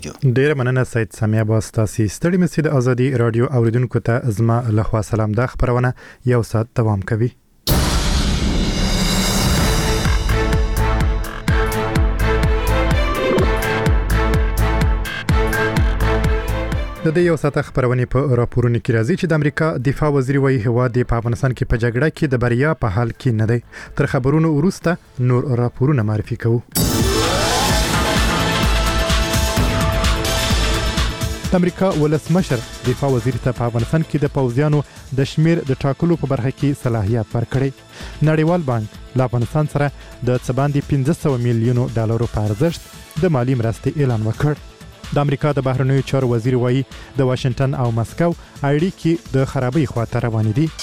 ډیر مننه سید سامیا باستاسي ستړي مسید ازادي رادیو اوریدونکو ته زما لخوا سلام د خبرونه یو ساعت دوام کوي. د دې یو ساعت خبرونه په راپورونو کې راځي چې د امریکا دفاع وزیر وایي هواد په افغانستان کې په جګړه کې د بریا په حال کې نه دی. تر خبرونو وروسته نور راپورونه معرفي کوو. د امریکا ولسمشر دفاع وزیر ته په افغانستان کې د پوځیانو د شمیر د ټاکلو په برخه کې صلاحیت ورکړي. نړیوال بانک له افغانستان سره د څباندې 500 میلیونو ډالرو په ارزښت د مالی مرستې اعلان وکړ. د امریکا د بهرنیو چارو وزیر وایي د واشنگټن او مسکو اړیکې د خرابۍ خواته روانې دي.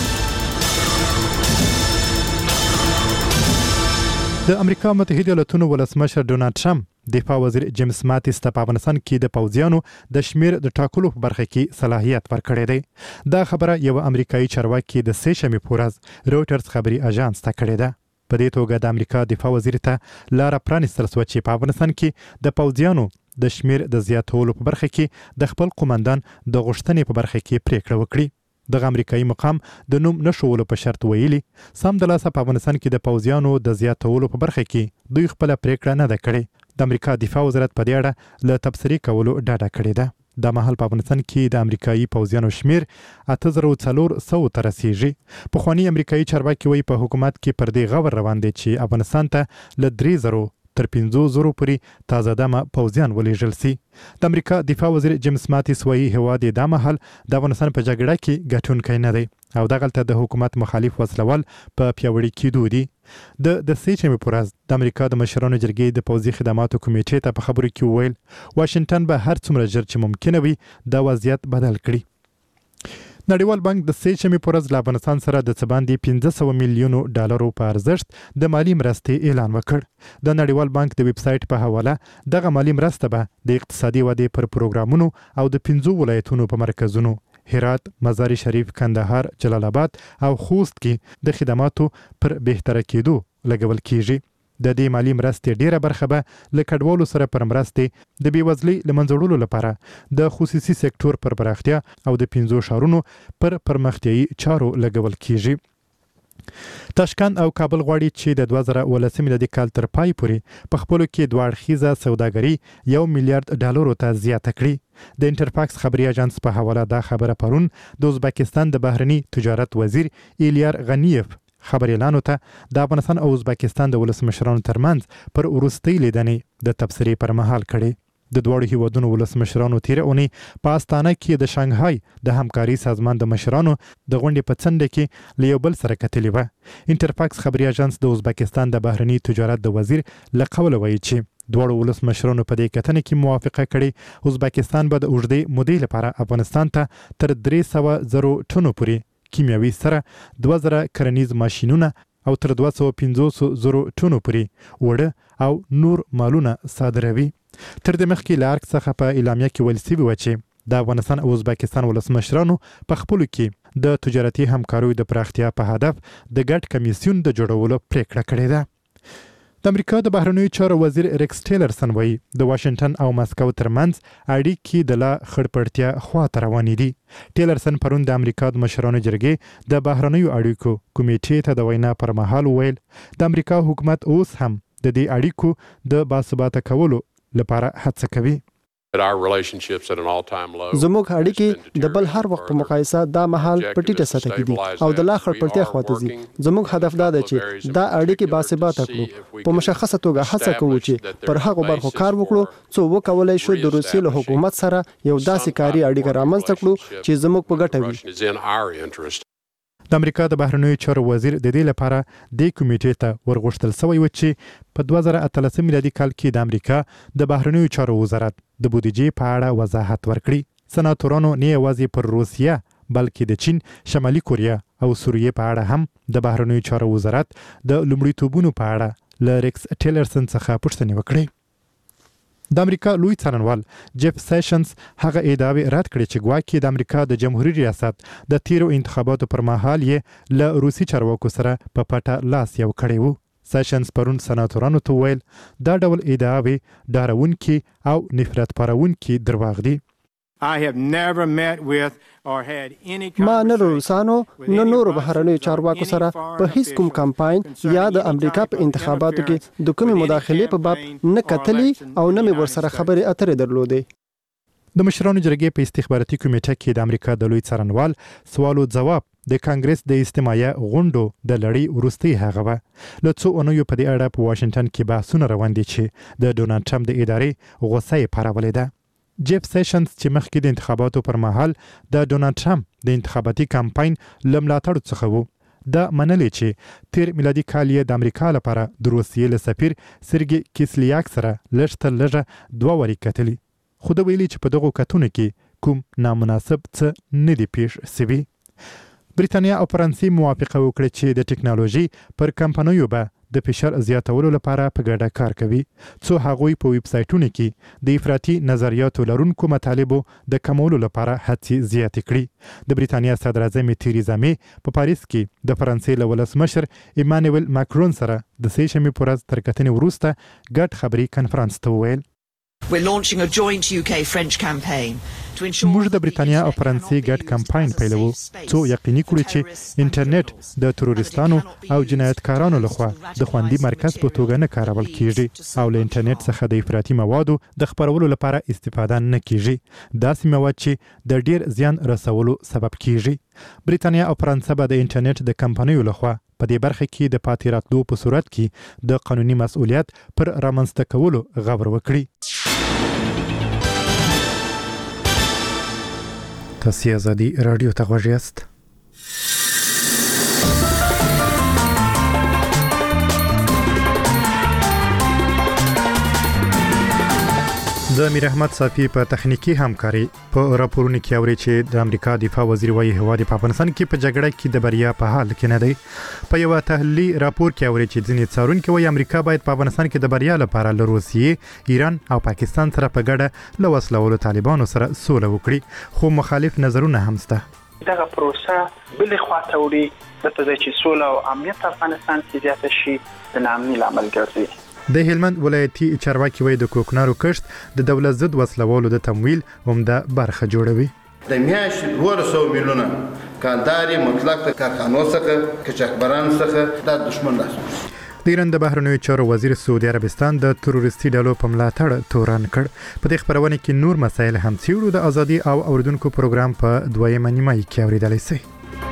د امریکا متحده ایالاتونو ولسمشر ډونالد ټرمپ دفاع وزیر جیمز ماتیس ته په افغانستان کې د پوځیانو د شمیر د ټاکلو په برخه کې صلاحیت ورکړی دی. دا خبره یو امریکایي چارواکي د سه شنبې په ورځ رويټرز خبري اژانس ته کړې ده. په دې توګه د امریکا دفاع وزیر ته لار پرانیستل شوه چې په افغانستان کې د پوځیانو د شمیر د زیاتولو په برخه کې د خپل قومندان د غوښتنې په برخه کې پریکړه وکړي. د امریکایي مقام د نوم نشولو په شرط ویلي سم د لاسه په افغانستان کې د پوځیانو د زیاتولو په برخه کې دوی خپل پریکړه نه ده کړې. د امریکا دفاع وزارت په دې اړه له تبصرې کولو ډاډه کړې ده. د مهال په افغانستان کې د امریکایي پوځیانو شمیر 8400 ته رسیږي. پخوانی امریکایي چارواکي وایي په حکومت کې پر دې غور روان دي چې افغانستان ته له 3000 تر 500 پورې تازه دمه پوځیان ولېږل سي. د امریکا دفاع وزیر جیمز ماتیس وایي هواد د مهال د افغانستان په جګړه کې ګټونکی نه دی او دغلته د حکومت مخالف وسلوال په پیاوړي کېدو دي. د سه شنبې په ورځ د امریکا د مشرانو جرګې د پوځي خدماتو کمیټې ته په خبرو کې وویل واشنگټن به هر څومره ژر چې ممکنه وي دا وضعیت بدل کړي. نړیوال بانک د سه شنبې په ورځ له افغانستان سره د څباندې 500 میلیونو ډالرو په ارزښت د مالی مرستې اعلان وکړ. د نړیوال بانک د ویب سایټ په حواله دغه مالی مرسته به د اقتصادي ودې پر پروګرامونو او د 15 ولایتونو په مرکزونو هرات، مزار شریف، کندهار، جلال آباد او خوست کې د خدماتو پر بهتره کېدو لګول کیږي. د دې مالی مرستې ډیره برخه به له کډوالو سره پر مرستې د بیوزلۍ له منځه وړلو لپاره د خصوصي سکتور پر پراختیا او د 15 ښارونو پر پرمختیايي چارو لګول کیږي. تاشکند او کابل غواړي چې د 2018 میلادي کال تر پای پورې په خپلو کې دوه اړخیزه سوداګري 1 میلیارډ ډالرو ته زیاته کړي. د انټرفاکس خبري اژانس په حواله دا خبره پرون د ازبکستان د بهرني تجارت وزیر ایلیار غنیف خبر اعلان ته د افغانستان او ازبکستان د ولسمشرانو ترمنځ پر وروستۍ لیدنې د تبصرې پر مهال کړي. د دوړو هیوادونو ولسمشرانو تیر اونۍ په استانه کې د شانګهای د همکاري سازمان د مشرانو د غونډې په څنډه کې له یو بل سره کتلي و. انټرفاکس خبري اژانس د ازبکستان د بهرني تجارت د وزیر له قوله وایي چې دوړو ولسمشرانو په دې کتنه کې موافقه کړې ازبکستان به د اوږدې مودې لپاره افغانستان ته تر 300,000 ټنو پورې کیمیاوي سره 2000 کرنیز ماشینونه او تر 250,000 ټنو پورې وړه او نور مالونه صادروي. تر دې مخکې له ارګ څخه په اعلامیه کې ویل شوي و چې د افغانستان او ازبکستان ولسمشرانو په خپلو کې د تجارتي همکاریو د پراختیا په هدف د ګډ کمیسیون د جوړولو پریکړه کړې ده. د امریکا د بهرنیو چارو وزیر ریکس ټیلرسن وایي د واشنگټن او مسکو ترمنځ اړیکې د لا خړپړتیا خواته روانې دي. ټیلرسن پرون د امریکا د مشرانو جرګې د بهرنیو اړیکو کمیټې ته د وینا پر مهال وویل د امریکا حکومت اوس هم د دې اړیکو د باثباته کولو لپاره هڅه کوي. زموږ اړیکې د بل هر وخت په مقایسه دا مهال په ټیټه سطح کې دي او د لا خړپړتیا خواته ځي. زموږ هدف دا دی چې دا اړیکې باثباته کړو. په مشخصه توګه هڅه کوو چې پر هغو برخو کار وکړو څو وکولای شو د روسیې له حکومت سره یو داسې کاري اړیکه رامنځته کړو چې زموږ په ګټه وي. د امریکا د بهرنیو چارو وزیر د دې لپاره د کمیټې ته ورغوښتل شوی و چې په 2018 میلادي کال کې د امریکا د بهرنیو چارو وزارت د بودیجې په اړه وضاحت ورکړي. سناتورانو نه یوازې پر روسیه بلکې د چین، شمالي کوریا او سوریې په اړه هم د بهرنیو چارو وزارت د لومړیتوبونو په اړه له ریکس ټیلرسن څخه پوښتنې وکړې. د امریکا لوی څارنوال جیف سیشنز هغه ادعاوې رد کړې چې ګواکې د امریکا د جمهوریت ریاست د تیرو انتخاباتو پر مهال یې له روسي چارواکو سره په پټه لاس یو کړی وو. سیشنز پرون سناتورانو ته ویل دا ډول ادعاوې ډارونکي او نفرت پارونکي درواغ دي. ما نه روسانو نه نورو بهرنیو چارواکو سره په هیڅ کوم کمپاین یا د امریکا په انتخاباتو کې د کومې مداخلې په باب نه کتلي او نه مې ورسره خبرې اترې درلودې. د مشرانو جرګې په استخباراتي کمیټه کې د امریکا د لوی څارنوال سوالو جواب د کانګرس د استماعي غونډو د لړۍ وروستي هغه و. له څو اونیو په دې اړه په واشنگټن کې بحثونه روان دي چې د ډونالډ ټرمپ د ادارې غوسه یې پارولې ده. جیف سیشنز چې مخکې د انتخاباتو پر مهال د ډونالډ ټرمپ د انتخاباتي کمپاین لملاتړ څخه وو، دا منلې چې تیر میلادي کال یې د امریکا لپاره د روسیې له سفیر سرګي کیسلیاک سره لږ تر لږه 2 واري کتلي، خو د ویلي چې په دغو کتونو کې کوم نامناسب څه نه دی پیښ سوي. بریتانیا او فرانسې موافقه وکړه چې د ټکنالوژي پر کمپنیو به د فشار زیاتولو لپاره په ګډه کار کوي، څو هغوی په ویب سایټونو کې د افراطي نظریاتو لرونکو مطالبو د کمولو لپاره هڅې زیاتې کړي. د بریتانیا صدر اعظم تریزا می په پاریس کې د فرانسې له ولسمشر ایمانوئل ماکرون سره د سې شنبې په ورځ تر کتنې وروسته ګډ خبري کنفرانس ته وویل. موږ د بریتانیا او فرانسې ګډ کمپاین پیلوو څو یقیني کړو چې انټرنیټ د تروریستانو او جنایتکارانو لخوا د خوندي مرکز په توګه نه کارول کیږي او له انټرنیټ څخه د افراطي موادو د خپرولو لپاره استفاده نه کیږي، داسې مواد چې د ډیر زیان رسولو سبب کیږي. بریتانیا او فرانسه به د انټرنیټ د کمپنیو لخوا په دې برخه کې د پاتې راتلو په صورت کې د قانوني مسؤلیت پر رامنځته کولو غور وکړي. تاسو ازادي رادیو ته غوږ یاست. د امیر احمد صافی په تخنیکی همکاري په راپورونو کې اوري چې د امریکا دفاع وزیر وايي هواد په افغانستان کې په جګړه کې د بریا په حال کې نه دی. په یو تحلیلي راپور کې اوري چې ځینې څارونکي وايي امریکا باید په افغانستان کې د بریا لپاره له روسیې، ایران او پاکستان سره په ګډه له وسلوالو طالبانو سره سوله وکړي، خو مخالف نظرونه هم شته. دغه پروسه بل خواته وړي د چې سوله او امنیت افغانستان کې زیات شي د نامني لامل ګرځي. د هلمند ولایتي چارواکي وایي د کوکنارو کښت د دولت ضد وسلوالو د تمویل عمده برخه جوړوي. د میاشتې 200 میلیونه کانداري مطلق د کارخانو څخه کچکبران څخه د دشمن لاس. د ایران د بهرنیو چارو وزیر سعودي عربستان د تروریستي ډلو په ملاتړ تورن کړ. په دې خبرونه کې نور مسایل هم څیړو. د ازادي او اوریدونکو پروګرام په 2 نیمه کې اوریدلای شئ.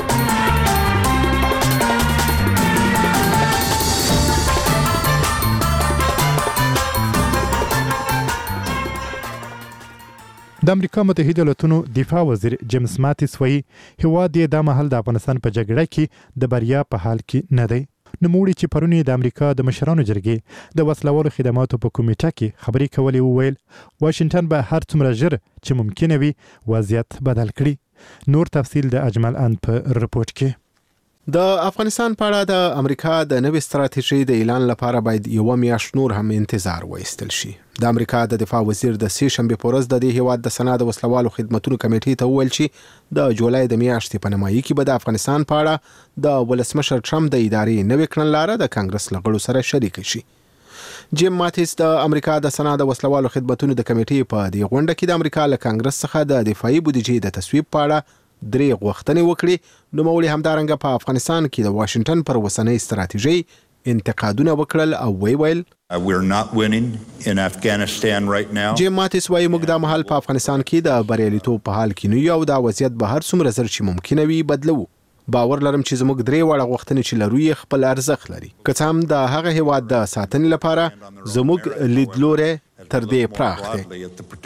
د امریکا متحده ایالاتونو دفاع وزیر جیمز ماتیس وایي هیواد یې د مهال د افغانستان په جګړه کې د بریا په حال کې نه دی. نوموړي چې پرونی د امریکا د مشرانو جرګې د وسلوالو خدماتو په کمیټه کې خبري کولې وویل واشنگټن به هر څومره ژر چې ممکن وي وضعیت بدل کړي. نور تفصیل د اجمل ان په رپورت کې. د افغانستان په اړه د امریکا د نوې ستراتیژۍ د اعلان لپاره باید یو میاشت نور هم انتظار وایستل شي. د امریکا د دفاع وزیر د سې شنبې په ورځ د دې هیواد د سنا د وسلوالو خدماتو کمیټې ته وویل چې د جولای د میاشتې په نیمایي کې به د افغانستان په اړه د ولسمشر ټرمپ د ادارې نوې کړنلاره د کانګرس له غړو سره شریک شي. جیم ماتیس د امریکا د سنا د وسلوالو خدماتو د کمیټې په دې غونډه کې د امریکا له کانګرس څخه د دفاعي بودیجې د تصویب په اړه درې غوښتنې وکړي. نو مولي همدارنګه په افغانستان کې د واشنگټن پر وسنۍ ستراتیژۍ انتقادونه وکړل او ویل we're not winning in Afghanistan right now. جیم ماتیس وايي موږ د محل په افغانستان کې د بریالیتوب په حال کې نه یو، دا وضعیت به هر څومره زر چې ممکن وي بدلو. باور لرم چې زموږ درې وړه غوښتنې چې لرو یې خپل ارزښت لري. که څه هم د هغه هیواد د ساتنې لپاره زموږ لیدلوري تر دې پراخ دی.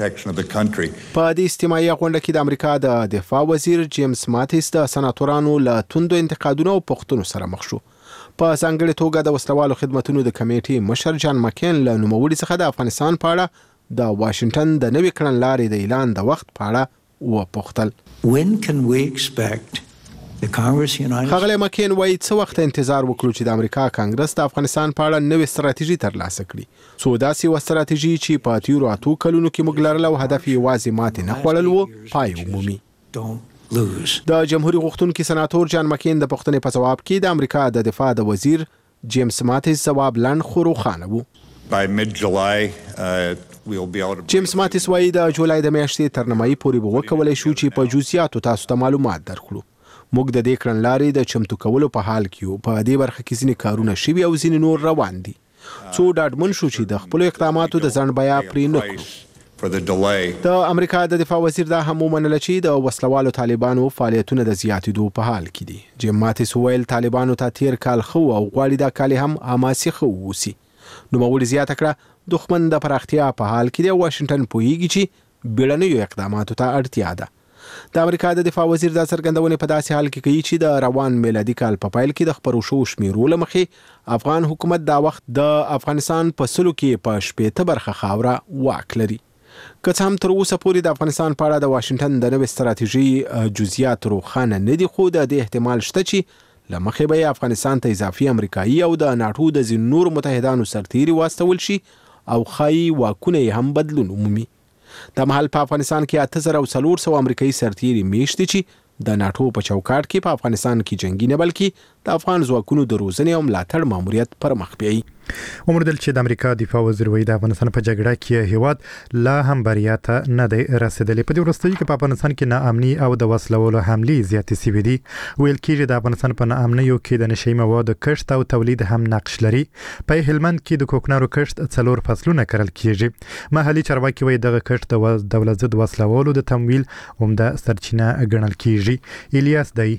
په دې استماعي غونډه کې د امریکا د دفاع وزیر جیمز ماتیس د سناتورانو له توندو انتقادونو او پوښتنو سره مخ شو. په ځانګړې توګه د وسلوالو خدماتو د کمیټې مشر جان مکین له نوموړي څخه د افغانستان په اړه د واشنگټن د نوې کړنلارې د اعلان د وخت په اړه وپوښتل. When can we expect the Congress United خغله مکین وایي څه وخت انتظار وکړو چې د امریکا کانګرس د افغانستان په اړه نوې ستراتیژي ترلاسه کړي. سو داسې و ستراتیژي چې په تیرو اتو کلونو کې موږ لرله او هدف یې واځي ماتې نه خوړل وو پای عمومي. د جمهوریت غوښتونکي سناتور جان مکین د پښتنې په جواب کې د امریکا د دفاع د وزیر جیمز ماتیس ځواب لنډ خو روښانه و. By mid-July, we'll be able to... جیمز ماتیس وایي د جولای د میاشتې تر نیمایي پورې به وکولی شو چې په جزئیاتو تاسو ته معلومات درکړو. موږ د دې کړنلارې د چمتو کولو په حال کې یو. په دې برخه کې ځینې کارونه شوي او ځینې نور روان دي. څو ډاډمن شو چې د خپلو اقداماتو د ځنډ بیه پرې نه کړو. د امریکا د دفاع وزیر دا هم ومنله چې د وسلوالو طالبانو فعالیتونه د زیاتېدو په حال کې دي. جیم ماتیس وویل طالبانو ته تیر کال ښه او غواړي دا کال هم حماسي ښه واوسي. نوموړي زیاته کړه دښمن د پراختیا په حال کې دی او واشنګټن پوهیږي چې بیړنیو اقداماتو ته اړتیا ده. د امریکا د دفاع وزیر دا څرګندونې په داسې حال کې کوي چې د روان میلادي کال په پیل کې د خپرو شوو شمیرو له مخې افغان حکومت دا وخت د افغانستان په سلو کې په 80 برخه خاوره واک لري. که څه هم تر اوسه پورې د افغانستان په اړه د واشنګټن د نوې ستراتیژۍ جزئیات روښانه نه دي، خو د دې احتمال شته چې له مخې به افغانستان ته اضافي امریکایي او د ناټو د ځینو نورو متحدانو سرتیري واستول شي او ښایي واکونه یې هم بدلون ومومي. د مهال په افغانستان کې 8400 امریکایي سرتیري میشت دي چې د ناټو په چوکاټ کې په افغانستان کې جنگي نه بلکې د افغان ځواکونو د روزنې او ملاتړ ماموریت پر مخ بیایي. ومردل چې د امریکا دفاع وزیر وایي د افغانستان په جګړه کې هیواد لا هم بریا ته نه دی رسیدلی. په دې وروستیو کې په افغانستان کې ناامني او د وسلوالو حملې زیاتې شوې دي. ویل کېږي د افغانستان په ناامنیو کې د نشهیي موادو کښت او تولید هم نقش لري. په هلمند کې د کوکنارو کښت 4 فصلونه کرل کېږي. محلي چارواکي وایي دغه کښت د دولت ضد وسلوالو د تمویل عمده سرچینه ګڼل کېږي. الیاس دی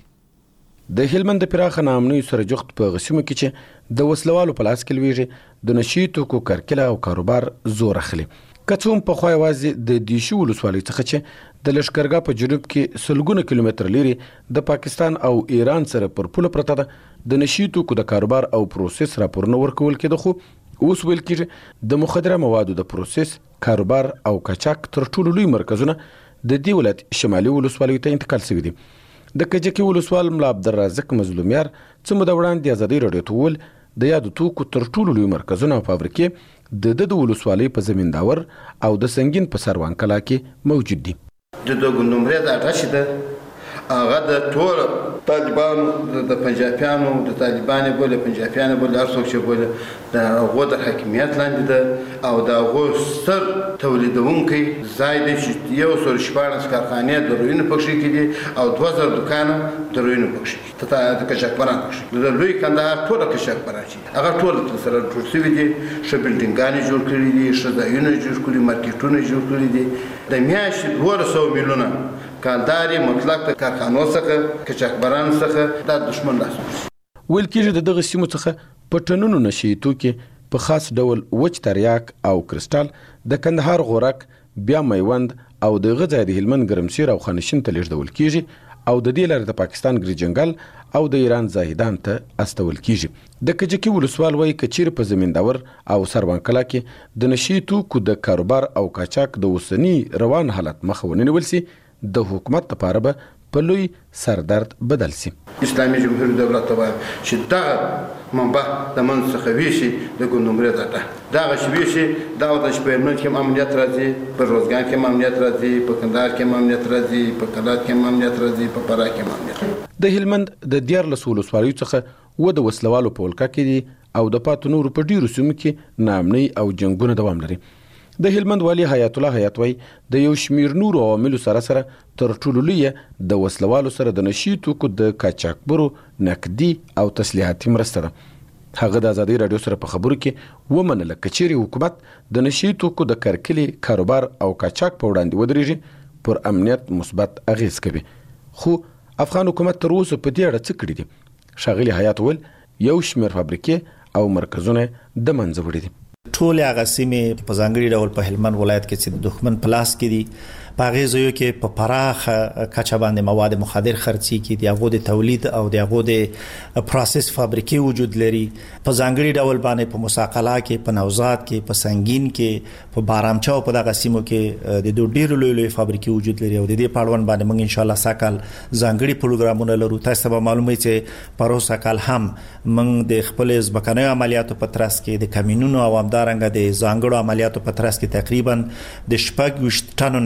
د هلمند د پراخه ناامنیو سره جوخت په غسیمو کې چې د وسلوالو په لاس کې لویږي د نشي توکو کرکله او کاروبار زور اخلي. که څه هم پخوا یوازې د دیشي ولسوالۍ څخه چې د لښکرګاه په جنوب کې سلګونه کیلومتر لري د پاکستان او ایران سره پر پوله پرته ده د نشي توکو د کاروبار او پروسس راپورونه ورکول کېده، خو اوس ویل کېږي د مخدره موادو د پروسس، کاروبار او قاچاق تر ټولو لوی مرکزونه د دې ولایت شمالي ولسوالیو ته انتقال شوي دي. د کجکي ولسوال ملا عبدالرازق مظلومیار څه موده وړاندې ازادۍ راډیو ته وویل د یادو توکو تر ټولو لوی مرکزونه او فابریکې د ولسوالۍ په زمینداور او د سنگین په سروان کلا کې موجود دي. د دوه نمبر د اټاش ده هغه د ټول طالبانو د پنجابیانو د طالبانو بوله پنجابیانو بوله ارڅوک چې بوله د هغو د حاکمیت لاندې ده او د هغو ستر تولیدونکي ځای دی چې 114 کارخانې د روینو پکښې کې دي او 2000 دکانه د روینو پکښې د کشاکبران پکښې د لوی کندهار ټوله کشاکبران چې هغه ټول سره جوړ شوي دي، ښه بلډینګانې جوړ کړي دي، ښه ځایونه جوړ کړي، مارکیټونه جوړ کړي دي. د میاشتې 200 میلیونه کالداري مطلق د کارخانو څخه کچاکبران څخه د دشمن لاس ویل کېږي د دغه سیمو څخه په ټنونو نشي توکي په خاص ډول وچ تریاک او کرسټال د کندهار غورک بیا میوند او د غځای د هلمند ګرمسیر او خانشین ته لیږدول کېږي او د دې لارې د پاکستان ګریجنګل او د ایران زاهدان ته استول کېږي. د کجکي ولسوال وایي که چیرې په زمینداور او سروان کلا کې د نشي توکو د کاروبار او قاچاق د اوسني روان حالت مخه ونه نیول سي د حکومت لپاره به په لوی سردرد بدل سي. اسلامي جمهوریت دولت ته وایم چې دغه منبع د منځ څخه ویشي د ګوندمرې ډاټا دغه چې ویشي دا د شپېرمن کې امنیت راځي، په روزګان کې امنیت راځي، په کندهار کې امنیت راځي، په کلات کې امنیت راځي، په فراه کې امنیت. د هلمند د 14 ولسوالیو څخه و د وسلوالو په ولکه کې دي او د پاتو نورو په ډیرو سیمو کې ناامنۍ او جنګونه دوام لري. د هلمند والی حیات الله حیات وای د یو شمیر نورو عواملو سره تر ټولو لوی د وسلوالو سره د نشي توکو د قاچاقبرو نقدي او تسلیحاتي مرسته ده. هغه د ازادۍ راډیو سره په خبرو کې ومنله که چیرې حکومت د نشي توکو د کرکلې کاروبار او قاچاق په وړاندې ودرېږي پر امنیت مثبت اغیز کوي، خو افغان حکومت تر اوسه په دې اړه څه کړي دي؟ ښاغلي حیات ویل یو شمیر فابریکې او مرکزونه د منځه وړي دي. ټول هغه سیمې په ځانګړي ډول په هلمند ولایت کې چې د دښمن په لاس کې دي په هغې ځایو کې په پراخه کچه باندې مواد مخدر خرڅي کې د هغو د تولید او د هغو د پروسس فابریکې وجود لري. په ځانګړي ډول باندې په مساقله کې، په نوزاد کې، په سنگین کې، په بارامچا او په دغه سیمو کې د دوه ډیرو لوی فابریکې وجود لري او د دې په اړوند باندې موږ ان شاء الله ساکال ځانګړي پروګرامونه لرو. تاسو به معلومه چې پروسه کال هم موږ د خپل ځمکنیو عملیاتو په ترڅ کې د کمینونو او همدارنګه د ځانګړو عملیاتو په ترڅ کې تقریبا د 20 ټنو نه اضافه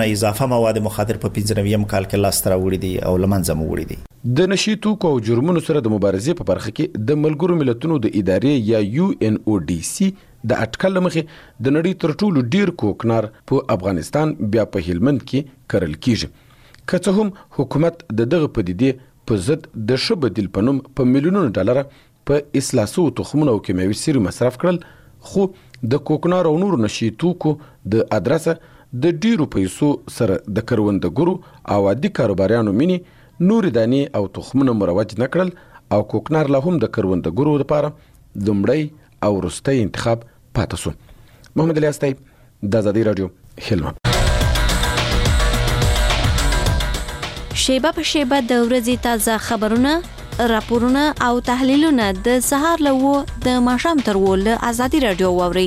مخه مواد مخدر په 95م کال کې لاس ته راوړي دي او لمنځه مو وړي دي. د نشي توکو او جرمونو سره د مبارزې په برخه کې د ملګرو ملتونو د ادارې یا UNODC د اټکل مخې د نړۍ تر ټولو ډیر کوکنار په افغانستان بیا په هلمند کې کرل کیږي. که څه هم حکومت دغه پدیدې په ضد د ښه بدیل په نوم په میلیونونو ډالر په اصلاح شوو تخمونو او کیمیاوي سرې مصرف کړل، خو د کوکنار او نورو نشي توکو د ادرسه د ډیرو پیسو سره د کروندګرو او عادي کاروباریانو مینی نور دانی او تخمونه مروج نکړل او کوکنار لا هم د کروندګرو لپاره لومړی او وروستی انتخاب پاتې شو. محمد علي استای، د آزادۍ رادیو، هلمند. شیبه په شیبه د ورځې تازه خبرونه، راپورونه او تحلیلونه د سهار له 9 د ماښام تر 10 له آزادۍ رادیو واورئ.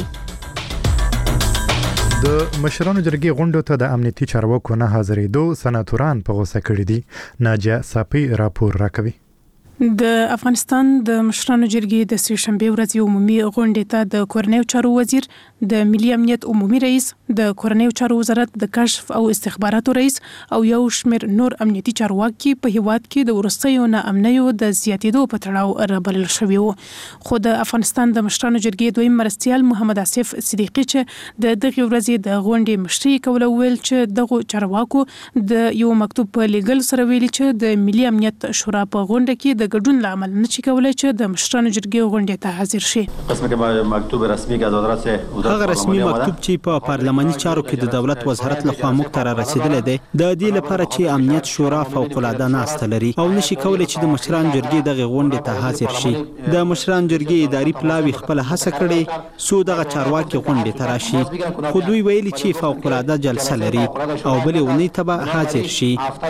د مشرانو جرګې غونډو ته د امنیتي چارواکو نه حاضرېدو سناتوران په غوسه کړي دي. ناجیه صافي راپور راکوي. د افغانستان د مشرانو جرګې د سې شنبه ورځې عمومي غونډې ته د کورنیو چارو وزیر، د ملي امنیت عمومي رئیس، د کورنیو چارو وزارت د کشف او استخباراتو رئیس او یو شمېر نور امنیتي چارواکي په هیواد کې د وروستیو ناامنیو د زیاتېدو په تړاو رابلل شوي وو. خو د افغانستان د مشرانو جرګې دویم مرستیال محمد آصف صدیقي چې د دغه ورځې د غونډې مشري کوله ویل چې دغه چارواکو د یو مکتوب په لیږل سره ویلي چې د ملي امنیت شورا په غونډه کې د ګډون لامل نه شي کولای چې د مشرانو جرګې غونډې ته حاضر شي. قسمه کې مکتوب رسمي کا وزارت سے هغه رسمي مکتوب چې په پارلماني چارو کې د دولت وزارت لخوا موږ ته را رسیدلی دی د دې لپاره چې امنیت شورا فوق العاده ناسته لري او نشي کولای چې د مشرانو جرګې دغه غونډې ته حاضر شي. د مشرانو جرګې اداري پلاوی خپل هڅه کړې سو دغه چارواکي غونډې ته راشي، خو دوی ویلي چې فوق العاده جلسه لري او بلې اونۍ ته به حاضر شي.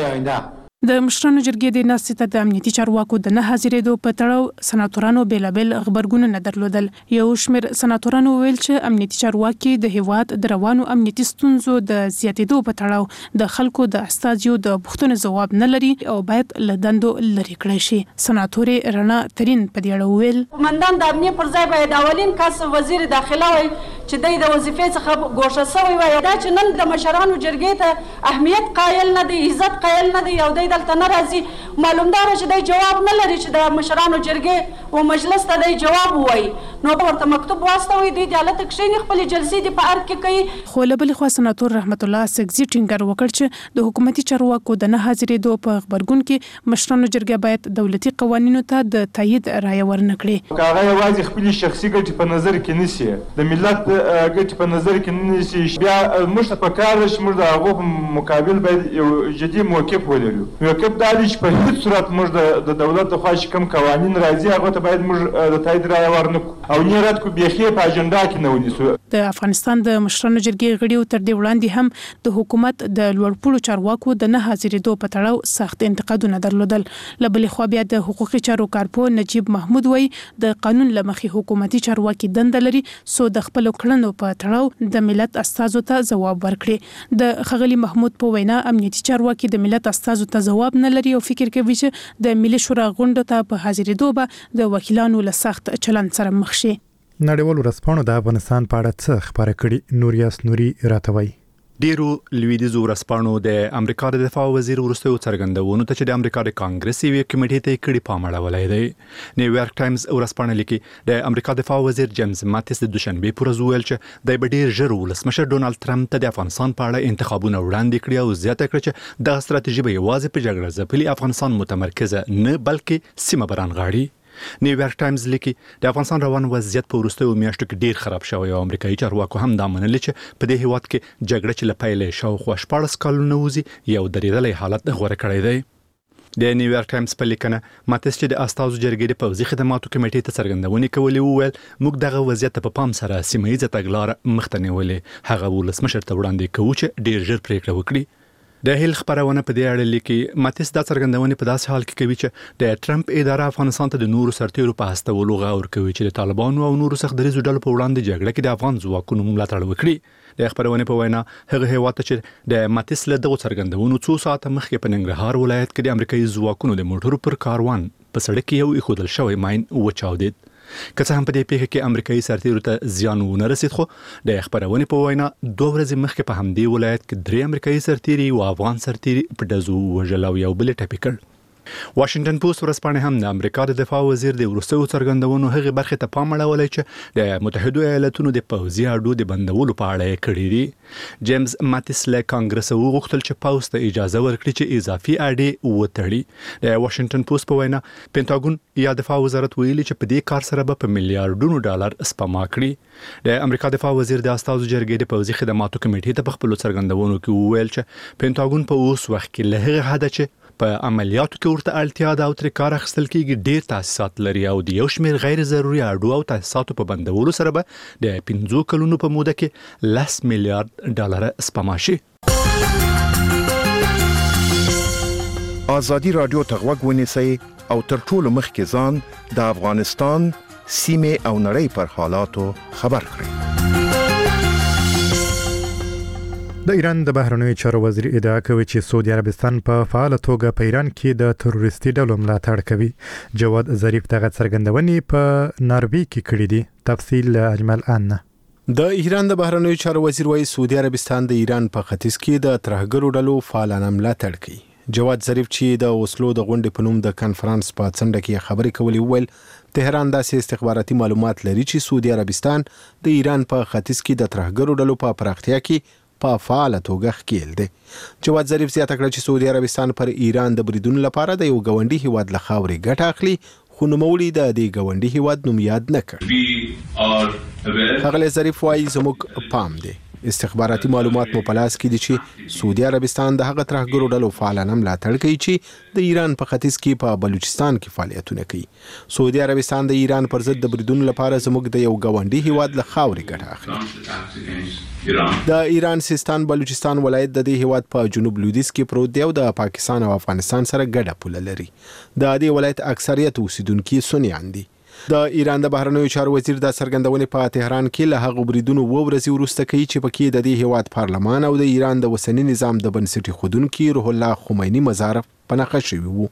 د مشرانو جرګې د ناستې ته د امنیتي چارواکو د نه حاضرېدو په تړاو سناتورانو بیلابیل غبرګونونه درلودل. یو شمېر سناتورانو ویل چې امنیتي چارواکي د هیواد د روانو امنیتي ستونزو د زیاتېدو په تړاو د خلکو د استازیو د پوښتنو ځواب نه لري او باید له دندو لرې کړی شي. سناتورې رڼا ترین په دې اړه وویل قومندان د امنیت پر ځای باید اولین کس وزیر داخله وي چې د وظیفې څخه ګوښه شوی وي. دا چې نن د مشرانو جرګې ته اهمیت قایل نه دی، عزت قایل نه دی او دلته نه راځي، معلوم دا چې دی جواب نه لري چې د مشرانو جرګې او مجلس ته دی جواب وایي. نو ورته مکتوب واستوي دی حالت کښینې خپل جلسې د په ارګ کې کوي. خو له بلې خوا سناتور رحمت الله سګزي ټینګار وکړ چې د حکومتي چارواکو د نه حاضرېدو په غبرګون کې مشرانو جرګه باید دولتي قوانینو ته د تایید رایه ورنکړي. هغه یوازې خپل شخصي ګټې په نظر کې نیسي، د ملت ګټې په نظر کې نیسي. بیا موږ ته په کار شي موږ د هغو په مقابل باید یو جدي موقف ولرو. موقف دا دی چې په هیڅ صورت موږ د دولت د خوا چې کوم قوانین راځي هغه ته باید موږ د تایید رایه ورنکړو او نه رد کو بیخي په اجنډا کې نه ونیسو. د افغانستان د مشرانو جرګې غړیو تر دې وړاندې هم د حکومت د لوړپوړو چارواکو د نه حاضرېدو په تړاو سخت انتقادونه درلودل. له بلې خوا بیا د حقوقي چارو کارپو نجیب محمود وایي د قانون له مخې حکومتي چارواکي دنده لري سو د خپلو کړنو په تړاو د ملت استازو ته ځواب ورکړي. د ښاغلي محمود په وینا امنیتي چارواکي د ملت استازو ته ځواب نه لري او فکر کوي چې د ملي شورا غونډو ته په حاضرېدو به د وکیلانو له سخت چلند سره مخ شي. نړیوالو ورځپاڼو د افغانستان په اړه څه خبره کړي نوریاس نوري راتوي. ډیرو لویدیځو ورځپاڼو د امریکا د دفاع وزیر وروستیو څرګندونو ته چې د امریکا د کانګرس یوې کمیټې ته کړي پام اړولی دی. نیویارک ټایمز ورځپاڼه لیکي د امریکا دفاع وزیر جیمز ماتیس د دوشنبه پر ورځ ویل چې د ډیر ژر ولسمشر ډونالد ټرمپ ته د افغانستان په اړه انتخابونه وړاندې کړي او زیاته کړه چې د ستراتیژي به یوازې په جګړه ځپلي افغانستان متمرکزه نه بلکې سیمه برانغاړي. نیویارک ټایمز لیکي د افغانستان روان وضعیت په وروستیو میاشتو کې ډیر خراب شوی او امریکایي چارواکو هم دا منلي چې په دې هیواد کې جګړه چې له پیلې شاوخوا 14 کلونه وځي یو درېدلی حالت غوره کړی دی. د نیویارک ټایمز په لیکنه ماتیس چې د استازو جرګې د پوځي خدماتو کمیټې ته څرګندونې کولې وویل موږ دغه وضعیت په پام سره سیمه ییزه تګلاره مخ ته نیولې. هغه ولسمشر ته وړاندې کوو چې ډیر ژر پریکړه وکړي. د هیل خبرونه په دې اړه لیکي ماتیس دا څرګندونې په داسې حال کې کوي چې د ټرمپ اداره افغانستان ته د نورو سرتیرو په هستولو غور کوي چې د طالبانو او نورو سخت دریزو ډلو په وړاندې جګړه کې د افغان ځواکونو ملاتړ وکړي. د خبرونه په وینا هغه هیواد ته چې د ماتیس له دغو څرګندونو څو ساعته مخکې په ننګرهار ولایت کې د امریکایي ځواکونو د موټرو پر کاروان په سړک کې یو ایښودل شوی ماین وچاودید. که څه هم په دې پیښه کې امریکایي سرتیرو ته زیان ونه رسید، خو د خبرونې په وینا 2 ورځې مخکې په همدې ولایت کې 3 امریکایي سرتیري او افغان سرتیري په ډزو وژل او یو بل ټپي کړ. واشنگټن پوسټ ورځپاڼه هم د امریکا د دفاع وزیر د وروستیو څرګندونو هغه برخه ته پام اړولی چې د متحده ایالاتونو د پوځي اډو د بندولو په اړه یې کړی دی. جیمز ماتیس له کانګرس وغوښتل چې پوځ ته اجازه ورکړي چې اضافي اډې وتړي. د واشنگټن پوسټ په وینا پینټاګون یا دفاع وزارت ویلي چې په دې کار سره به په میلیارډونو ډالر سپما کړي. د امریکا دفاع وزیر د استازو جرګې د پوځي خدماتو کمیټې ته په خپل څرګندونو کې وویل چې پینټاګون په اوس وخت کې له هغه حده چې په عملیاتو کې ورته اړتیا ده او تر کار اخیستل کېږي ډېر تاسیسات لري او د یو شمېر غیر ضروري اډو او تاسیساتو په بندولو سره به د 15 کلونو په موده کې 10 میلیارډ ډالر سپما شي. ازادي رادیو ته غوږ ونیسئ او تر ټولو مخکې ځان د افغانستان سیمې او نړۍ پر حالاتو خبر کړئ. د ایران د بهرنیو چارو وزیر ادعا کوي چې سعودي عربستان په فعال توګه په ایران کې د تروریستي ډلو ملاتړ کوي. جواد ظریف دغه څرګندونې په ناروی کې کړې دي. تفصیل اجمل ان. د ایران د بهرنیو چارو وزیر وايي سعودي عربستان د ایران په ختیځ کې د ترهګرو ډلو فعالانه ملاتړ کوي. جواد ظریف چې د اوسلو د غونډې په نوم د کانفرنس په څنډه کې خبرې کولې ویل تهران داسې استخباراتي معلومات لري چې سعودي عربستان د ایران په ختیځ کې د ترهګرو ډلو په پراختیا کې په فعاله توګه ښکیل دی. جواد ظریف زیاته کړه چې سعودي عربستان پر ایران د بریدونو لپاره د یو ګاونډي هیواد له خاورې ګټه اخلي، خو نوموړي د دې ګاونډي هیواد نوم یاد نه کړ. ښاغلی ظریف وایي زموږ پام دی استخباراتي معلومات مو په لاس کې دي چې سعودي عربستان د هغه ترهګرو ډلو فعالانه ملاتړ کوي چې د ایران په ختیځ کې په بلوچستان کې فعالیتونه کوي. سعودي عربستان د ایران پر ضد د بریدونو لپاره زموږ د یو ګاونډي هیواد له خاورې ګټه اخلي. د ایران سیستان بلوچستان ولایت د دې هیواد په جنوب لویدیځ کې پروت دی او د پاکستان او افغانستان سره ګډه پوله لري. د دې ولایت اکثریت اوسیدونکي سنیان دي. د ایران د بهرنیو چارو وزیر د څرګندونې په تهران کې له هغو بریدونو 2 ورځې وروسته کوي چې پکې د دې هیواد پارلمان او د ایران د اوسني نظام د بنسټي خودونکي روح الله خمیني مزار په نښه شوي وو.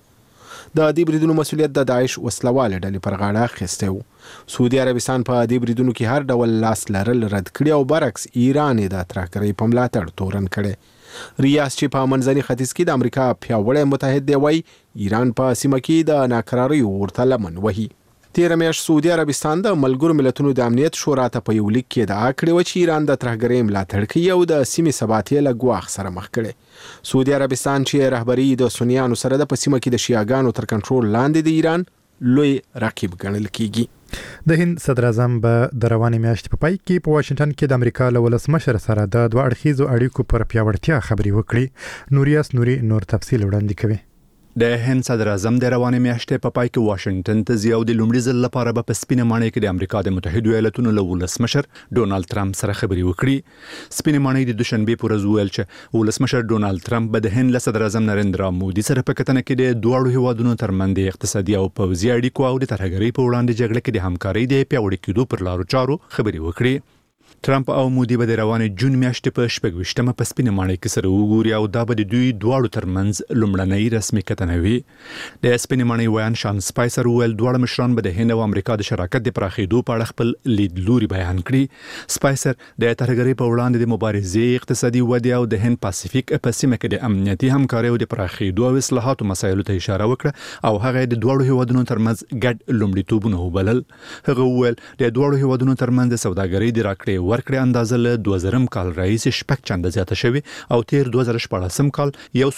د دې بریدونو مسؤلیت د داعش وسلواله ډلې پر غاړه اخیستی و. سعودي عربستان په دې بریدونو کې هر ډول لاس لرل رد کړي او برعکس ایران یې د ترهګرۍ په ملاتړ تورن کړی. ریاض چې په منځني ختیځ کې د امریکا پیاوړی متحد دی وایي ایران په سیمه کې د ناکراریو ورته لمن وهي. تیره میاشت سعودي عربستان د ملګرو ملتونو د امنیت شورا ته په یو لیک کې ادعا کړې وه چې ایران د ترهګرۍ ملاتړ کوي او د سیمې ثبات یې له ګواښ سره مخ کړی. سعودي عربستان چې رهبري د سنیانو سره د په سیمه کې د شیعاګانو تر کنټرول لاندې د ایران لوی رقیب ګڼل کیږي. د هند صدر اعظم به د روانې میاشتې په پای کې په واشنگټن کې د امریکا له ولسمشر سره د 2 اړخیزو اړیکو پر پیاوړتیا خبرې وکړي. نوریاس نوري نور تفصیل وړاندې کوي. د هند صدر اعظم د روانې میاشتې په پای کې واشنگټن ته ځي او د لومړي ځل لپاره به په سپینه ماڼۍ کې د امریکا د متحده ایالاتونو له ولسمشر ډونالد ترامپ سره خبرې وکړي. سپینه ماڼۍ د دوشنبه پر ورځ ویل چې ولسمشر ډونالد ترامپ به د هند له صدر اعظم نریندرا مودي سره په کتنه کې د دوه هیوادونو ترمنځ د اقتصادي او پوځي اړیکو او د ترهګرۍ په وړاندې جګړه کې د همکارۍ د پیاوړي کېدو پر لارو چارو خبرې وکړي. ترامپ او مودي به د روانې جون میاشتې په 26مه په سپینه ماڼۍ کې سره وګوري او دا به د دوی دواړو ترمنځ لومړنۍ رسمي کتنه وي. د سپینه ماڼۍ ویان شان سپایسر ویل دواړه مشران به د هند او امریکا د شراکت د پراخېدو په اړه خپل لیدلوري بیان کړي. سپایسر د ترهګرۍ په وړاندې د مبارزې، اقتصادي ودې او د هند پاسفیک په سیمه کې د امنیتي همکارۍ او د پراخېدو او اصلاحاتو مسایلو ته اشاره وکړه او هغه د دواړو هیوادونو ترمنځ ګډ لومړیتوبونه وبلل. هغه ویل د دواړو هیوادونو ترمنځ د سوداګرۍ د راکړې ورکړې اندازه له 2000 کال راهیسې 6 چنده زیاته شوې او تیر 2014 کال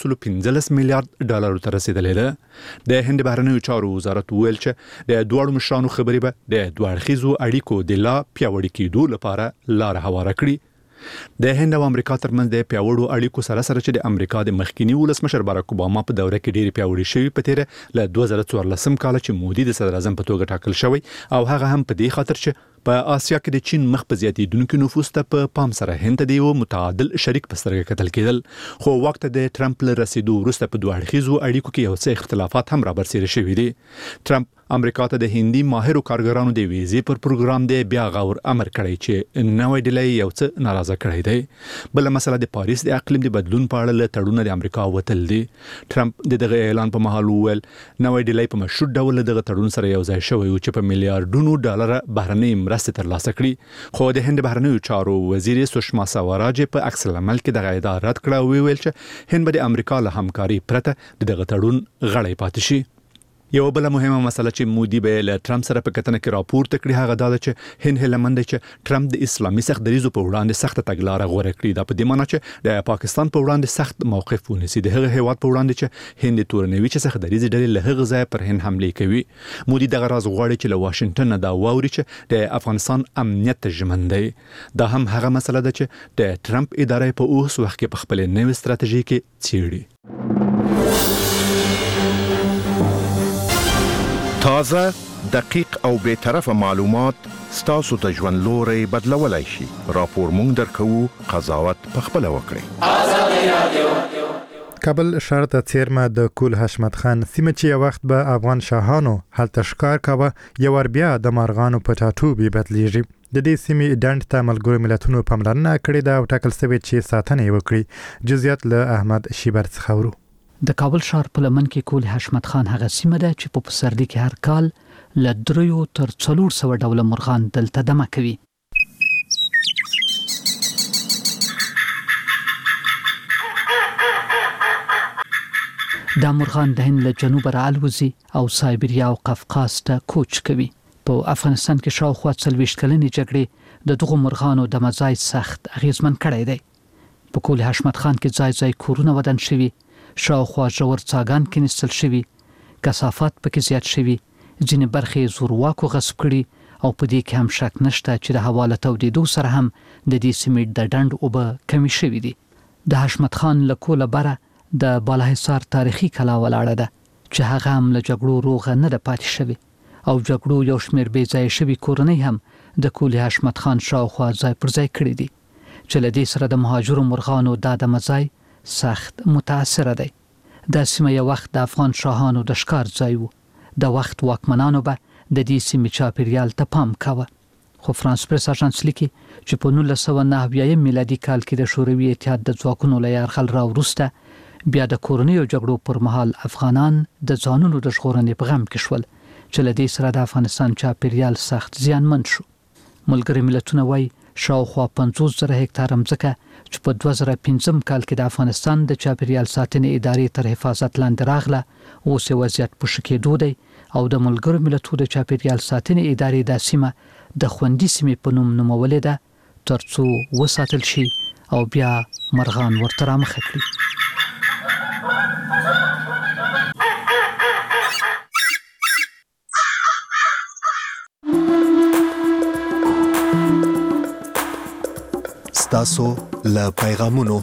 115 میلیارډ ډالر ته رسیدلې ده. د هند بهرنیو چارو وزارت ویل چې د دوه مشرانو خبرې به د دوه اړخیزو اړیکو د لا پیاوړي کېدو لپاره لار هواره کړي. د هند او امریکا ترمنځ د پیاوړو اړیکو سره چې د امریکا د مخکینی ولسمشر باراک اوباما په دوره کې ډېری پیاوړي شوی په تیر له 2014 کال چې مودي د صدر اعظم په توګه ټاکل شوی او هغه هم په دې خاطر چې په آسیا کې د چین مخ په زیاتېدونکو نفوس ته په پام سره هند ته د یو متعادل شریک په سترګه کتل کېدل. خو وخت د ټرمپ له رسیدو وروسته په دوه اړخیزو اړیکو کې یو څه اختلافات هم رابرسېره شوي دي. ټرمپ امریکا ته د هندي ماهرو کارګرانو د ویزې پر پروګرام دی بیا غور امر کړی چې نوې ډلې یو څه ناراضه کړی دی. بل مسله د پاریس د اقلیم د بدلون په اړه له تړون د امریکا وتل دی. ټرمپ دغه اعلان په مهال وویل نوې ډلې په مشروط ډول دغه تړون سره یو ځای شوی او چې په میلیارډونو ډالر بهرنۍ مرستې ترلاسه کړي. خو د هند بهرنیو چارو وزیر سشما سوراج په عکس العمل کې دغه ادعا رد کړه او ویل چې هند به د امریکا له همکاري پرته دغه تړون غړی پاتې شي. یو بل مهمه مسله چې مودي به له ټرمپ سره په کتنه کې راپورته کړی هغه دا چې هند هلمند چې ټرمپ د اسلامي سخت دریزو په وړاندې سخت تګلارې غوړه کړې ده په دې معنی چې د پاکستان په وړاندې سخت موقف ونیسي د هغه هیواد په وړاندې چې هند تورنوي چې سخت دریزي ډلې له هغه ځای پر هند حمله کوي. مودي دغه راز غواړي چې له واشنگټن نه دا واوري چې د افغانستان امنیت ژمن دی. دا هم هغه مسله ده چې د ټرمپ ادارې په اوس وخت کې په خپل نوې ستراتیژي کې څیړي. تازه، دقیق او بے طرفه معلومات ستاسو ته ژوند لوري بدلولای شي. راپور مونږ درکو، قضاوت پخپله وکړئ. کابل ښار ته څیرمه د کول حشمت خان سیمه چې یو وخت به افغان شاهانو هلته ښکار کاوه یو ور بیا د مارغانو په ټاټوبي بدلیږي. د دې سیمې ډنډ ته ملګرو ملتونو پاملرنه کړې ده او ټاکل شوی چې ساتنه یې وکړي. جزئیات له احمد شیبر څخه ورو. د کابل ښار په لمن کې کول حشمت خان هغه سیمه ده چې په پسرلي کې هر کال له 3 تر 400 ډوله مرغان دلته دمه کوي. دا مرغان د هند له جنوب راالوزي او سایبریا او قفقاز ته کوچ کوي. په افغانستان کې شاوخوا 40 کلنې جګړې د دغو مرغانو د مزای سخت اغیزمن کړی دی. په کول حشمت خان کې ځای ځای کورونه ودان شوي، شاوخوا ژور څاګان کېنستل شوي، کثافات پکې زیات شوي، ځینې برخې زورواکو غصب کړي او په دې کې هم شک نشته چې د هوا له تودېدو سره هم د دې سیمې د ډنډ اوبه کمې شوي دي. د حشمت خان له کوله بره د بالاحصار تاریخي کلا ولاړه ده چې هغه هم له جګړو روغه نه ده پاتې شوې او جګړو یو شمېر بې ځایه شوي کورنۍ هم د کول حشمت خان شاوخوا ځای پر ځای کړي دي چې له دې سره د مهاجرو مرغانو دا د مزای سخت متاثر دی. دا سیمه یو وخت د افغان شاهانو د ښکار ځای و. د وخت واکمنانو به د دې سیمې چاپیریال ته پام کاوه. خو فرانس پریس اژانس لیکي چې په 1990 میلادي کال کې د شوروي اتحاد د ځواکونو له یرغل راوروسته بیا د کورنیو جګړو پر مهال افغانان د ځانونو د ژغورنې په غم کې شول چې له دې سره د افغانستان چاپیریال سخت زیانمن شو. ملګري ملتونه وايي شاوخوا 50,000 هکتار ځمکه چې په 2015 کال کې د افغانستان د چاپیریال ساتنې ادارې تر حفاظت لاندې راغله اوس وضعیت په شکېدو دی او د ملګرو ملتونو د چاپیریال ساتنې ادارې د سیمه د خوندي سیمې په نوم نومولې ده ترڅو وساتل شي او بیا مرغان ورته رامخه کړي. تاسو له پیغامونو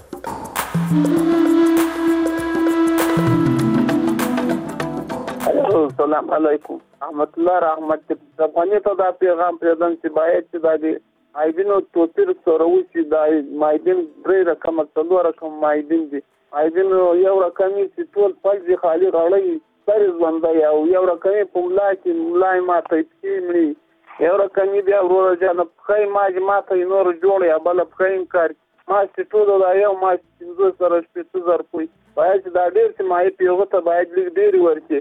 السلام علیکم احمد الله رحمت د افغاني ته دا پیغام پردم چې باید چې د مایدینو توپیر سره وشي د مایدین درې رقم څلور رقم مایدین دي مایدین یو رقمي چې ټول پلځي خالی غړی سر ژوندۍ او یو رقمي په ملا کې ملای ماته کیمړي یو رقمي بیا ورور جان خای ماته نور جوړ یا بل خایم کار ما چې ټول دا یو ما 500 سره 7000 کوي باید دا ډیر چې ما یې پیغه ته باید لیک ډیر ورکي.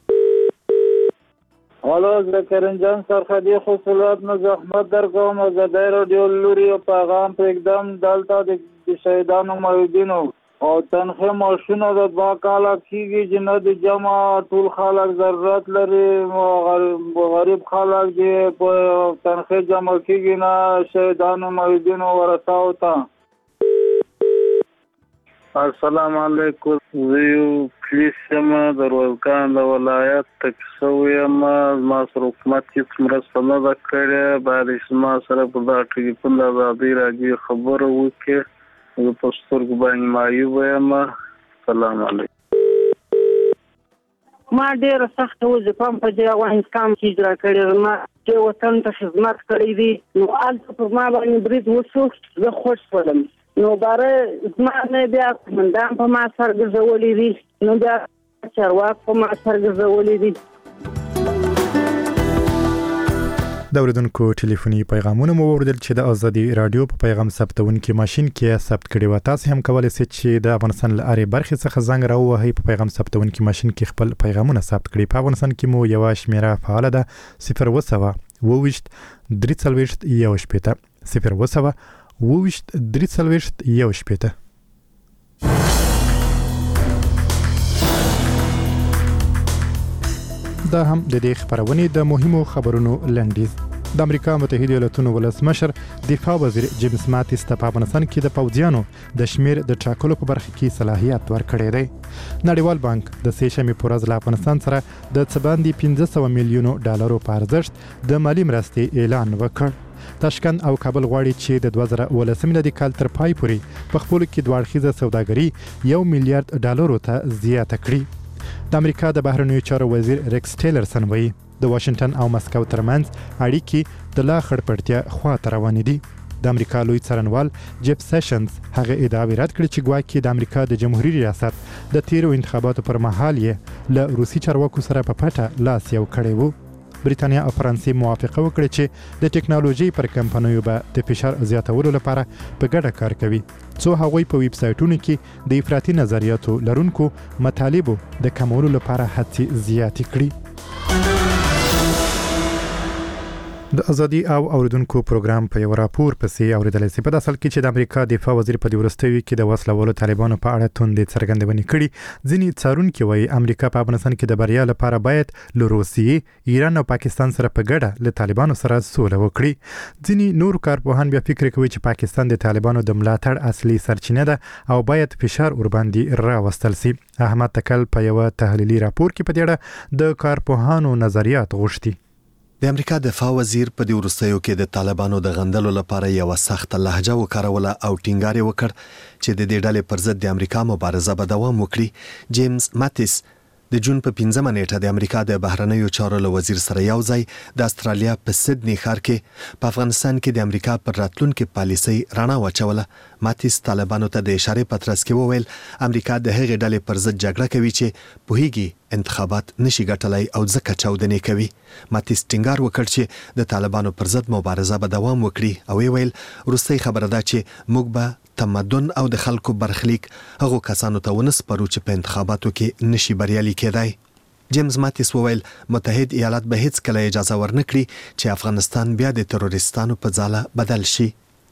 ولوز د کرنجان سرخدي خصوصات نه زحمت درکوم د رادیو لوري پیغام په اقدام دالتا د شهیدانو موجودینو او تنخه ماشونه د 2 کال کېږي چې نه د جمع ټول خلک ضرورت لري غریب خلک چې په تنخه جمع کېږي نه شهیدانو موجودینو ورثاو ته. السلام علیکم زیو پلیسم د روزګان د ولایت تکسویم ما سره حکومت هیڅ مرسته نه ده کړې باید ما سره په دا ټلیفون د ازادۍ راډیو خبره وکړي زه په سترګو باندې معیوب یم. سلام علیکم. ما ډېره سخته وظیفه په دې افغانستان کې اجرا کړې ما چې وطن ته خدمت کړی دی نو هلته پر ما باندې برید وشو زه خوش شولم نو باره زما نه بیا قومندان په ما سر ګرځولی دي نو بیا چارواک په ما سر ګرځولی دي. د اوریدونکو ټلیفوني پیغامونه مو اوریدل چې د ازادي رادیو په پیغام ثبتونکو ماشين کې ثبت کړي و. تاسو هم کولای شئ چې د افغانستان لارې برخې څخه زنګ راووهئ په پیغام ثبتونکو ماشين کې خپل پیغامونه ثبت کړي. په افغانستان کې مو یو شمیره فعال ده 0 وویشت 3 یو شپېته 0 وویشت 3 یو شپېته. دا هم د دې خبرونې د مهمو خبرونو لنډیز. د امریکا متحده ایالاتونو ولسمشر دفاع وزیر جیمز ماتیس ته په افغانستان کې د پوځیانو د شمیر د ټاکلو په برخه کې صلاحیت ورکړی دی. نړیوال بانک د سېشنبې په ورځ له افغانستان سره د څه باندې 500 میلیونو ډالرو په ارزښت د مالی مرستې اعلان وکړ. تاشکند او کابل غواړي چې د 2018 میلادي کال تر پای پورې په خپلو کې دوه اړخیزه سوداګري 1 میلیارډ ډالرو ته زیاته کړي. د امریکا د بهرنیو چارو وزیر ریکس ټیلرسن وایي د واشنگټن او مسکو ترمنځ اړیکې د لا خړپړتیا خواته روانې دي. د امریکا لوی څارنوال جیف سیشنز هغه ادعا رد کړې چې ګواکې د امریکا د جمهوریت ریاست د تیرو انتخاباتو پر مهال یې له روسي چارواکو سره په پټه لاس یو کړی وو. بریتانیا او فرانسې موافقه وکړه چې د ټکنالوژي پر کمپنیو به د فشار زیاتولو لپاره په ګډه کار کوي. څو هغوی په ویب سایټونو کې د افراطي نظریاتو لرونکو مطالبو د کمولو لپاره هڅې زیاتې کړي. د ازادي او اوریدونکو پروګرام په یو راپور پسې اوریدل شي. په اصل کې چې د امریکا دفاع وزیر په ورستوي کې د وسلوالو طالبانو په اړه توندې څرګندونې کړي. ځینې څارونکي وایي امریکا په افغانستان کې د بریا لپاره باید له روسیې، ایران او پاکستان سره په ګډه له طالبانو سره سوله وکړي. ځینې نور کارپوهان بیا فکر کوي چې پاکستان د طالبانو د ملاتړ اصلي سرچینه ده او باید فشار ور باندې راوستل شي. احمد تکل په یو تحلیلي راپور کې په دې اړه د کارپوهانو نظریات غوښتي. د امریکا دفاع وزیر په دې وروستیو کې د طالبانو د غندلو لپاره یو سخت لهجه وکاروله او ټینګار وکړ چې د دې ډلې پر ضد د امریکا مبارزه به دوام وکړي. جیمز ماتیس د جون په 15 نیټه د امریکا د بهرنیو چارو له وزیر سره یو ځای د استرالیا په سیدنی ښار کې په افغانستان کې د امریکا پر راتلونکو پالیسۍ رڼا واچوله. ماتیس طالبانو ته د اشاره پترس کې وویل امریکا د هغې ډلې پر ضد جګړه کوي چې پوهیږي انتخابات نشي ګټلای او ځکه چاودنې کوي. ماتیس ټینګار وکړ چې د طالبانو پر ضد مبارزه به دوام وکړي او ویل وروستۍ خبره ده چې موږ به تمدن او د خلکو برخلیک هغه کسانو ته ونسپارو چې په انتخاباتو کې نشي بریالي کېدای. جیمز ماتیس وویل متحد ایالات به هیڅ کله اجازه ورنکړي چې افغانستان بیا د تروریستانو په ځاله بدل شي.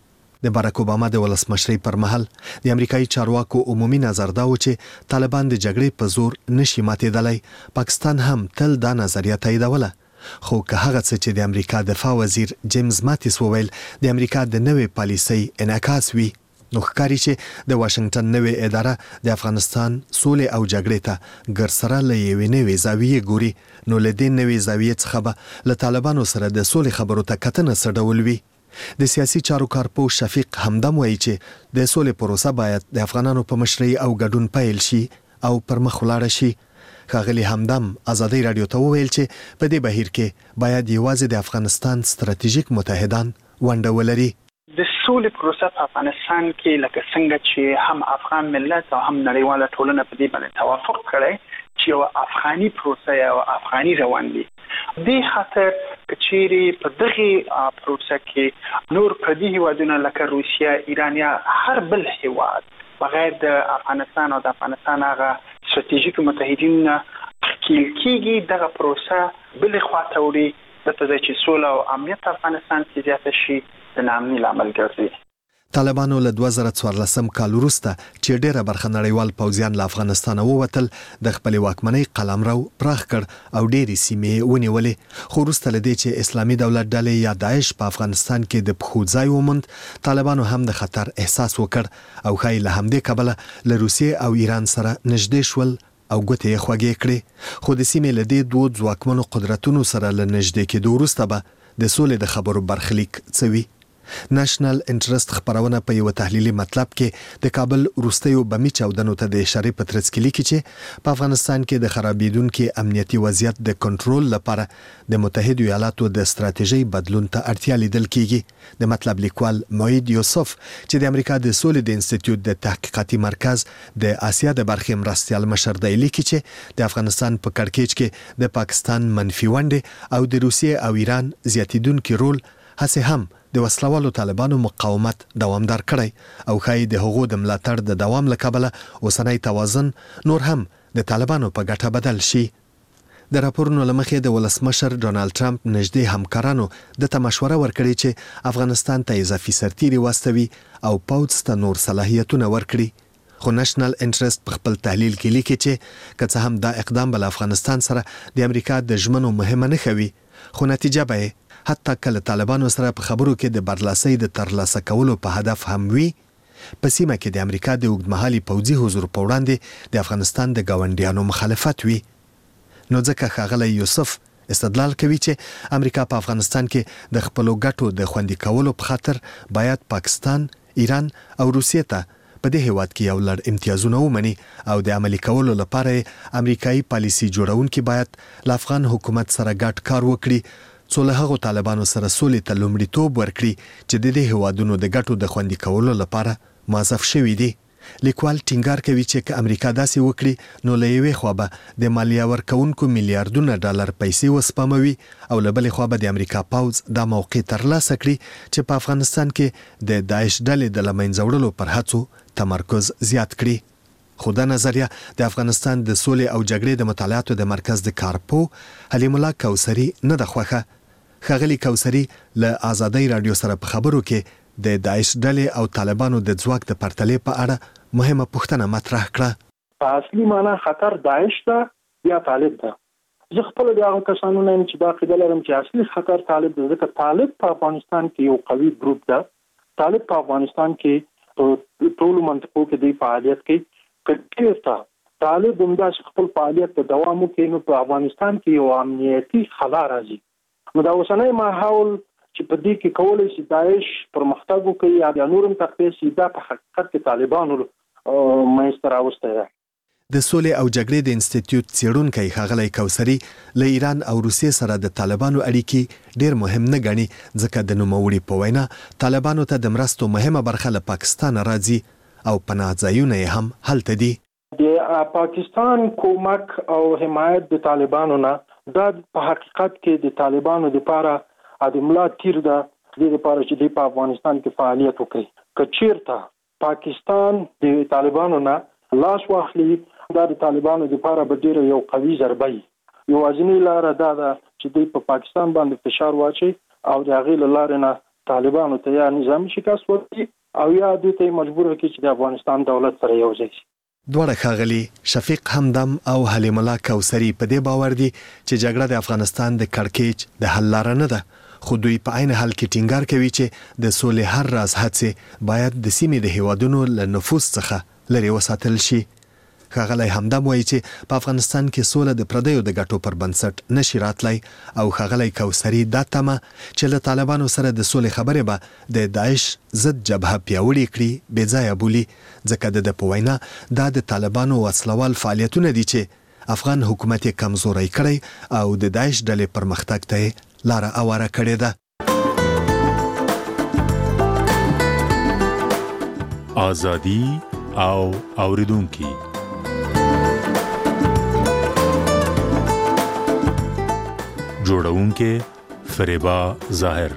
د باراک اوباما د ولسمشرۍ پر مهال د امریکایي چارواکو عمومي نظر دا و چې طالبان د جګړې په زور نشي ماتېدلی. پاکستان هم تل دا نظریه تاییدوله. خو که هغه څه چې د امریکا دفاع وزیر جیمز ماتیس وویل د امریکا د نوې پالیسۍ انعکاس وي نو ښکاري چې د واشنگټن نوې اداره د افغانستان سولې او جګړې ته ګرسره له یوې نوې زاویې ګوري. نو له دې نوې زاویې څخه به له طالبانو سره د سولې خبرو ته کتنه څه ډول وي. د سیاسي چارو کارپوه شفیق همدم وایي چې د سولې پروسه باید د افغانانو په مشرۍ او ګډون پیل شي او پر مخ ولاړه شي. ښاغلي همدم ازادي رادیو ته وویل چې په دې بهیر کې باید یوازې د افغانستان ستراتیژیک متحدان ونډه ولري. د سولې پروسه په افغانستان کې لکه څنګه چې هم افغان ملت او هم نړیواله ټولنه په دې باندې توافق کړی چې یو افغاني پروسه یا افغاني روان دي. دې خاطر کچېری په دغه پروسه کې نور پردي هیوادونه لکه روسیا، ایران یا هر بل هیواد بغیر د افغانستان او د افغانستان هغه ستراتیژیک متحدین تشکیل کیږي. دغه پروسه بل خواته وړي د په ځای چې سوله او امنیت افغانستان کې زیاته شي د نامني لامل ګرځي. طالبانو له 2014 کال وروسته چې ډیره برخه نړیوال پوځیان له افغانستان ووتل د خپل واکمنۍ قلمرو پراخ کړ او ډېری سیمې ونیولې. خو وروسته له دې چې اسلامي دولت ډلې یا داعش په افغانستان کې د پښو ځای وموند طالبانو هم د خطر احساس وکړ او ښایي له همدې کبله له روسیې او ایران سره نږدې شول او ګوتې یې خوږې کړې. خو د سیمې له دې دوه ځواکمنو قدرتونو سره له نږدې کېدو وروسته به د سولې د خبرو برخلیک څه وي. نېشنل انټرست خبرونه په یو تحلیلي مطلب کې د کابل وروستیو بمی چاودنو ته د اشاره په ترڅ کې لیکي چې په افغانستان کې د خرابېدونکو امنیتي وضعیت د کنټرول لپاره د متحده ایالاتو د ستراتیژي بدلون ته اړتیا لیدل کیږي. د مطلب لیکوال موید یوسف چې د امریکا د سولې د انسټیټیوټ د تحقیقاتي مرکز د آسیا د برخې مرستیال مشر دی لیکي چې د افغانستان په کړکېچ کې د پاکستان منفي ونډه او د روسیې او ایران زیاتیدونکو رول هڅه هم د وسلوالو طالبانو مقاومت دوامدار کړی او خای د حقوقو د ملاتړ د دوام لکبله اوسنۍ توازن نور هم د طالبانو په ګټه بدل شي. د راپورونو لمخې د ولسمشر ډونالد ټرمپ نږدې همکارانو د مشوره ورکړي چې افغانستان ته اضافي سرتیري واستوي او پوځ ته نور صلاحیتونه ورکړي. خو نېشنل انټرست په خپل تحلیل کې لیکي چې که څه هم دا اقدام بل افغانستان سره د امریکا د ژمنو مهمه نه خوي، خو نتیجه به حتی کله طالبانو سره په خبرو کې د برلاسۍ د ترلاسه کولو په هدف هم وي، په سیمه کې د امریکا د اوږدمهالي پوځي حضور په وړاندې د افغانستان د ګاونډیانو مخالفت وي. نو ځکه ښاغلی یوسف استدلال کوي چې امریکا په افغانستان کې د خپلو ګټو د خوندي کولو په خاطر باید پاکستان، ایران او روسیې ته په دې هیواد کې یو لړ امتیازونه ومني او د عملي کولو لپاره امریکایي پالیسي جوړونکي باید له افغان حکومت سره ګډ کار وکړي څو له هغو طالبانو سره سولې ته لومړیتوب ورکړي چې د دې هیوادونو د ګټو د خوندي کولو لپاره موظف شوي دي. لیکوال ټینګار کوي چې که امریکا داسې وکړي نو له یوې خوا به د مالیه ورکوونکو میلیارډونه ډالر پیسې وسپموي او له بلې خوا به د امریکا پوځ دا موقع ترلاسه کړي چې په افغانستان کې د داعش ډلې د له منځه وړلو پر هڅو تمرکز زیات کړي. خو دا نظریه د افغانستان د سولې او جګړې د مطالعاتو د مرکز د کارپو حلیم الله کوثري نه ده خوښه. ښاغلي کوثري له آزادۍ رادیو سره په خبرو کې د داعش ډلې او طالبانو د ځواک د پرتلې په اړه مهمه پوښتنه مطرح کړه. په اصلي معنا خطر داعش ده یا طالب ده. زه خپل د هغه کسانو نه چې دا عقیده لرم چې اصلي خطر طالب ده، ځکه طالب په افغانستان کې یو قوي ګروپ ده. طالب په افغانستان کې په ټولو منطقو کې د فعالیت کوي. کله طالب همداسې خپل فعالیت ته دوام وکړي نو په افغانستان کې یو امنیتي خلا راځي. نو دا اوسنۍ ماحول چې په دې کې کولای شي داعش پرمختګ وکړي یا نورم تقویه شي، دا په حقیقت کې طالبانو منځته راوستی ده. د سولې او جګړې د انسټیټیوټ څېړونکی ښاغلی کوثري له ایران او روسیې سره د طالبانو اړیکې ډېر مهم نه ګڼي، ځکه د نوموړي په وینا طالبانو ته د مرستو مهمه برخه له پاکستان راځي او پناه ځایونه یې هم هلته دي. د پاکستان کومک او حمایت د طالبانو نه دا په حقیقت کې د طالبانو لپاره د ملا تیر ده، د لپاره چې په افغانستان کې فعالیت وکړي. که چیرته پاکستان د طالبانو نه لاس واخلي دا د طالبانو لپاره به ډېر یو قوي ضربه وي. یوازینۍ لاره دا ده چې دوی په پاکستان باندې فشار واچي او د هغې له لارې نه طالبانو ته یا نظامي شکست ورکړي او یا دوی ته مجبور کړي چې د افغانستان دولت سره یو ځای شي. دواړه ښاغلي شفیق همدم او حلیم الله کوثري په دې باور دي چې جګړه د افغانستان د کړکېچ د حل لاره نه ده، خو دوی په عین حال کې ټینګار کوي چې د سولې هر راز هڅې باید د سیمې د هیوادونو له نفوذ څخه لرې وساتل شي. ښاغلی همدم وایي چې په افغانستان کې سوله د پردیو د ګټو پر بنسټ نشي راتلی او ښاغلی کوثري دا تمه چې له طالبانو سره د سولې خبرې به د داعش ضد جبهه پیاوړې کړي بې ځایه بولي، ځکه د په وینا دا د طالبانو وسلوال فعالیتونه دي چې افغان حکومت یې کمزوری کړی او د داعش ډلې پرمختګ ته یې لاره اواره کړې ده. آزادي او اوریدونکي جوړونکي فریبا ظاهر.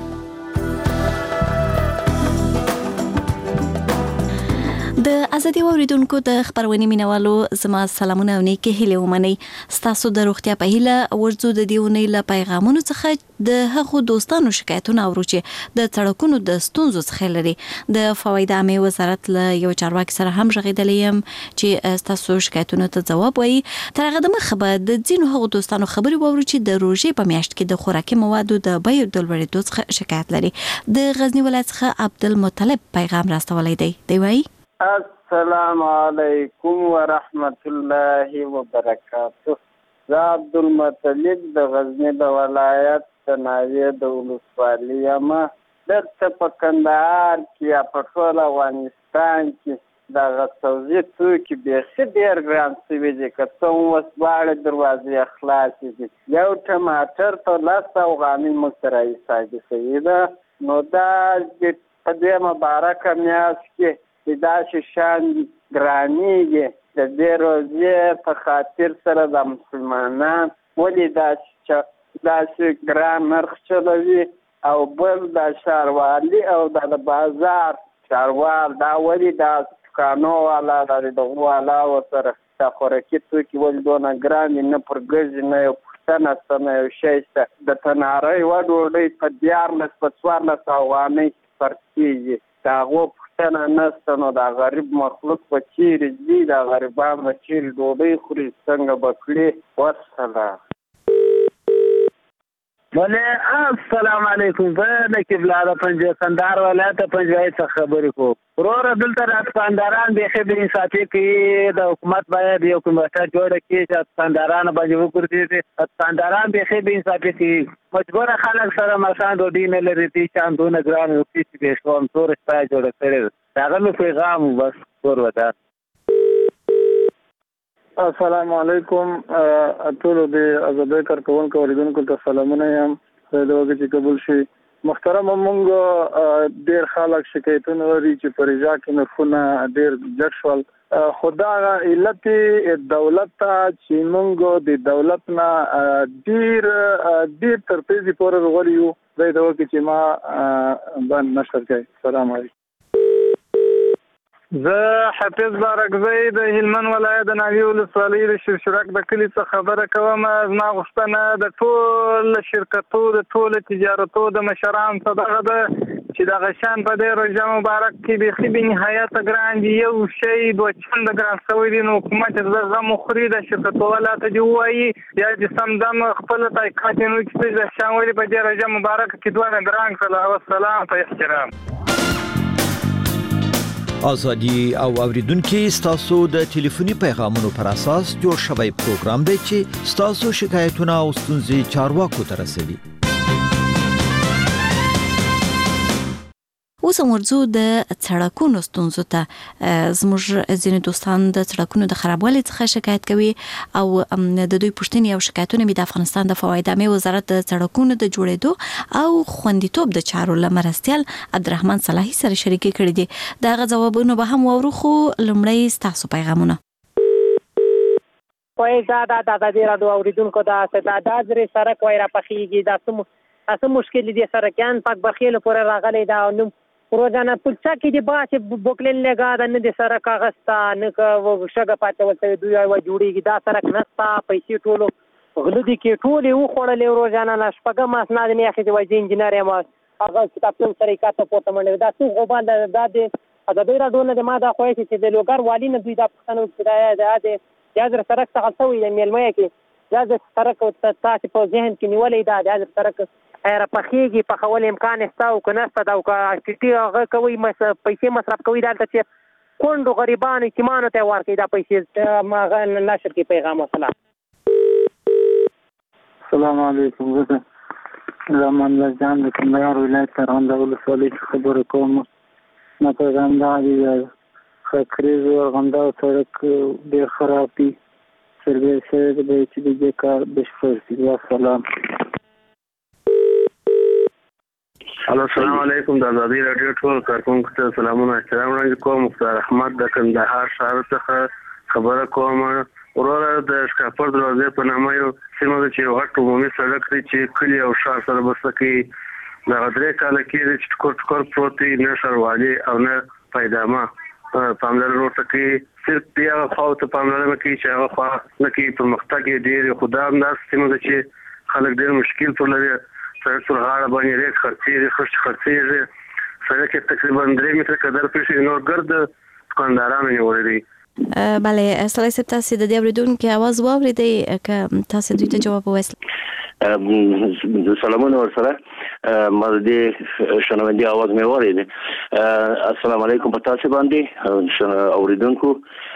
د ازادي اوریدونکو د خبرونې مینوالو زما سلامونه او نیکی هیله ومني. ستاسو د روغتیا په هیله ورځو د دیونی له پیغامونو څخه د هغو دوستانو شکایتونه اورو چې د سړکونو د ستونزو څخه لري. د فواید عامه وزارت له یو چارواکي سره هم غږیدلی یم چې ستاسو شکایتونو ته ځواب وایي. تر هغه دمخه به د ځینو هغو دوستانو خبرې واورو چې د روژې په میاشت کې د خوراکي موادو د بیو د لوړېدو څخه شکایت لري. د غزنی ولایت څخه عبدالمطلب پیغام راستولی دی. دی وایي السلام علیکم ورحمت الله وبرکاته. زه عبدالمطلب د غزنی د ولایت د ناوې د ولسوالۍ یم. دلته په کندهار کې یا په ټول افغانستان کې دغه توزیع توکي بیخي ډېر ګران شوي دي. که څه هم اوس دواړه دروازې خلاصې دي. یو ټماټر ته 10 افغانۍ موږ ته راحسابي شوي ده. نو دا په دې مبارکه میاشت کې چې داسې شیان ګرانېږي د دې روزې په خاطر سره د مسلمانان ولې داسې ګران نرخ چلوي او بل د ښاروالي او د بازار ښاروال دا ولې دا دکانو والا د دغو والا ورسره دا خوراکي توکي ولې دونه ګران دي، نه پر ګرځي نه یو پوښتنه شته نه یو شی شته. د تنارۍ یوه ډوډۍ په 14 په 14 افغانۍ خرڅېږي. د هغو پوښتنه نشته. نو دا غریب مخلوق به چیرې ځي، دا غریبان به چیرې ډوډۍ خوري، څنګه به کړي؟ والسلام. السلام علیکم. زه نقیب الله د پنجاب کندهار ولایت پنجوایي څخه خبرې کوم. وروره دلته دکانداران بیخي بې انصافي کوي. د حکومت باید یو کمیټه جوړه کړي چې دکاندارانو باندې وګرځي. دکانداران بیخي بې انصافي کوي. مجبوره خلک سره مشان ډوډۍ نه لري. دې شیان دونه ګران وکړي چې بې شوم تور شپه جوړه کړې ده. د هغه مې پیغام بس کور ودار. السلام علیکم. ټولو د ازادۍ کارکوونکو اوریدونکو ته سلامونه یم. د وګړي چې قبول شي. محترم موږ ډېر خلک شکایتونه لري چې په رجا کې نرخونه ډېر جګ شول. خدا علت دولت ته چې موږ د دولت نه ډېر تر تیزی پورې غوړیو. د وګړي چې ما باندې نشر کوي. سلام علیکم. زه حافظ بارکزی د هلمند ولایت د ناوی ولسوالۍ د شیرشرک د کلي څخه خبره کوم. زما غوښتنه د ټول شرکتو د ټول تجارتو د مشرانو څخه دغه ده چې دغه شان په دې روژه مبارک کې بیخي بې نهایته ګران دي. یو شی 2 چنده ګران شوی دی. نو حکومت د غم خوري د شرکتو والا ته دی وایي یا چې سمدم خپل تایقات نو چې د شان ولې په دې روژه مبارک کې دوه ګران کړل. والسلام په احترام. ازادي او اوریدونکو ستاسو د ټلیفوني پیغامونو پر اساس جوړ شوی پروګرام دی چې ستاسو شکایتونه او ستونزې چارواکو ته رسوي. اوس ورځو د سړکونو ستونزو ته. زموږ ځینې دوستان د سړکونو د خرابوالي څخه شکایت کوي او د دوی پوښتنې او شکایتونه د افغانستان د فواید عامه وزارت د سړکونو د جوړېدو او خوندیتوب د چارو لمرستيال عبدالرحمن صلاحي سره شریک کړي دي. دا غو جوابونه به هم وورو. خو لمړی تاسو پیغامونه وای دا د رادیو اوریدونکو دا درې سړک وای را پخېږي. دا څه مشکل دي. سړکان پاک بخیل پورې راغلي. دا نو روزانه پلچا کې دی باسه بوکلن لګا د نه د سره کاغستا نه کو شګه پاتې ولته دوی وای جوړیږي. دا سره نستا پیسې ټولو غلدي کې ټولې و خړلې روزانه نشپګه ماسناد نه اخی دی وای انجینر یم هغه کتابتون سره کاته پورته منډه. دا څو غوبال د د ډیر ډونه د ما دا خوښ چې د لوګر والی نه دوی دا پښتنو چې د یاد سره څنګه څوي د میلمه کې یاد سره کو تاسو په ذهن کې نیولې دا د سره را پخېږي. په خول امکان شته او کنه ست دا او چې هغه کوي پیسې مصرف کوي. دلته چې کونډو غریبانو کیمانو ته ورکړي دا پیسې ما نشر کې پیغام وصله. السلام علیکم. زه رحمان الله جان د کندهار ولایت رانده ولسوالۍ خبرې کوم. ما پیغام دا دی خکریز ورغنده سړک ډېر خراب دي. سرویس د چې د کار بشپړ دي. والسلام. السلام علیکم. د ازادي رادیو ټول کارکونکو ته سلامونه احترام وړاندې کوم. مختار احمد د کندهار ښار څخه خبره کوم. وروره د شکاپور دروازې په نامه یو سیمه ده چې یو غټ عمومي سړک دی چې کلي او ښار سره بسته کوي. دغه 3 کاله کېږي چې ټکور پروت دی. نه ښاروالي او نه پیدامه پاملرنه ورته کوي. صرف دی هغه خواو ته پاملرنه کوي چې هغه خوا نه کوي. پرمختګ یې ډېر. خو دا همداسې سیمه ده چې خلک ډېر مشکل پر لري. سړک پر غاړه باندې ریک خرڅېږي. سړک یې تقریبا 3 متره قدر پېښې نور ګرد دکاندارانو نیولې دي. بله صلاحي صاحب تاسو د دې اوریدونکو आवाज واوریدئ که تاسو دوی ته جواب ووایئ. سلامونه ورسره ما دې شنوندي आवाज مې واورید. السلام علیکم په تاسو باندې اوریدونکو.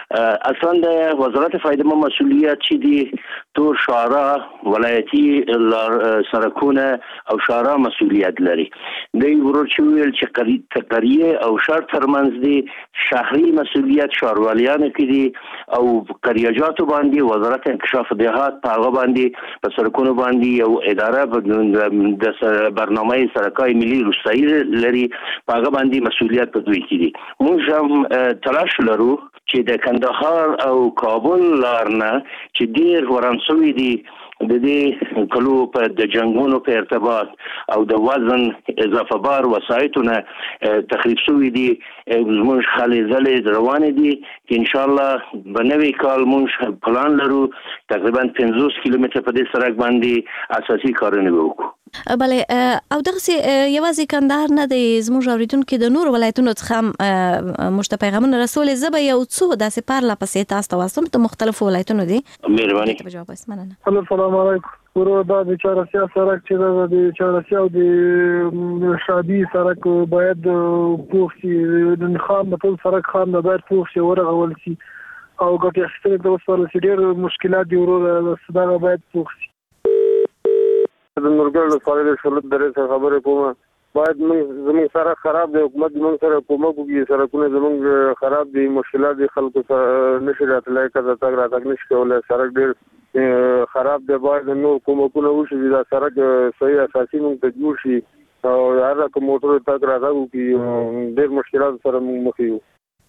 اصلا د وزارت فایده مسؤلیت چې دی تور شارع ولایتي سرکونه او شارع مسؤلیت لري دی ورور چې ویل چې قریه او شهر ترمنځ دی شهري مسؤلیت شهرواليانو کې دي او قریجاتو باندې وزارت انکشاف دهات په هغه باندې په سرکونو باندې یو اداره د برنامه سرکای ملي روستایي لري په هغه باندې مسؤلیت په دوی کې دي موږ هم تلاش لرو چې د کندهار او کابل لارنه چې ډیر ورانسوي دي د دې کلو په د جنگونو په ارتباط او د وزن اضافه بار وسایتونه تخریب شوي دي موږ خالي زلې روانې دي چې ان شاء الله بنوي کال موږ پلان لرو تقریبا 50 کیلومتر په دې سرک باندې اساسي کارونه وکړو بله او دغه یوازې کندهار نه دی زموږ اوریدونکو د نور ولایتونو څخه مشته پیغامونه رسول زبې یو څو داسې پارلا پسې تاسو ته واسم ته مختلفو ولایتونو دي مهرباني جواب اسمنه السلام علیکم ورو دا د چارسیا سرک چې د چارسیا او د شادي سرک باید پوښ شي د خام ټول سرک خام د باید پوښ شي ورغول شي او ګټه اخیستل د وسوله ډېر مشکلات دي ورو صداغه باید پوښ شي د نورګل سره شلت درې خبرې کوم باید زموږ سره خراب دی حکومت زموږ سره کومه کوي سرکونه زموږ خراب دي مشکلات دي خلکو سره نشي راتلای کړه تاګ راتګ نشي کولای سرک ډېر خراب دی باید نور کومه وشي دا سرک صحیح اساسي موږ ته جوړ شي او هر کوم موټر تاګ راځو کې ډېر مشکلات سره موږ مخ یو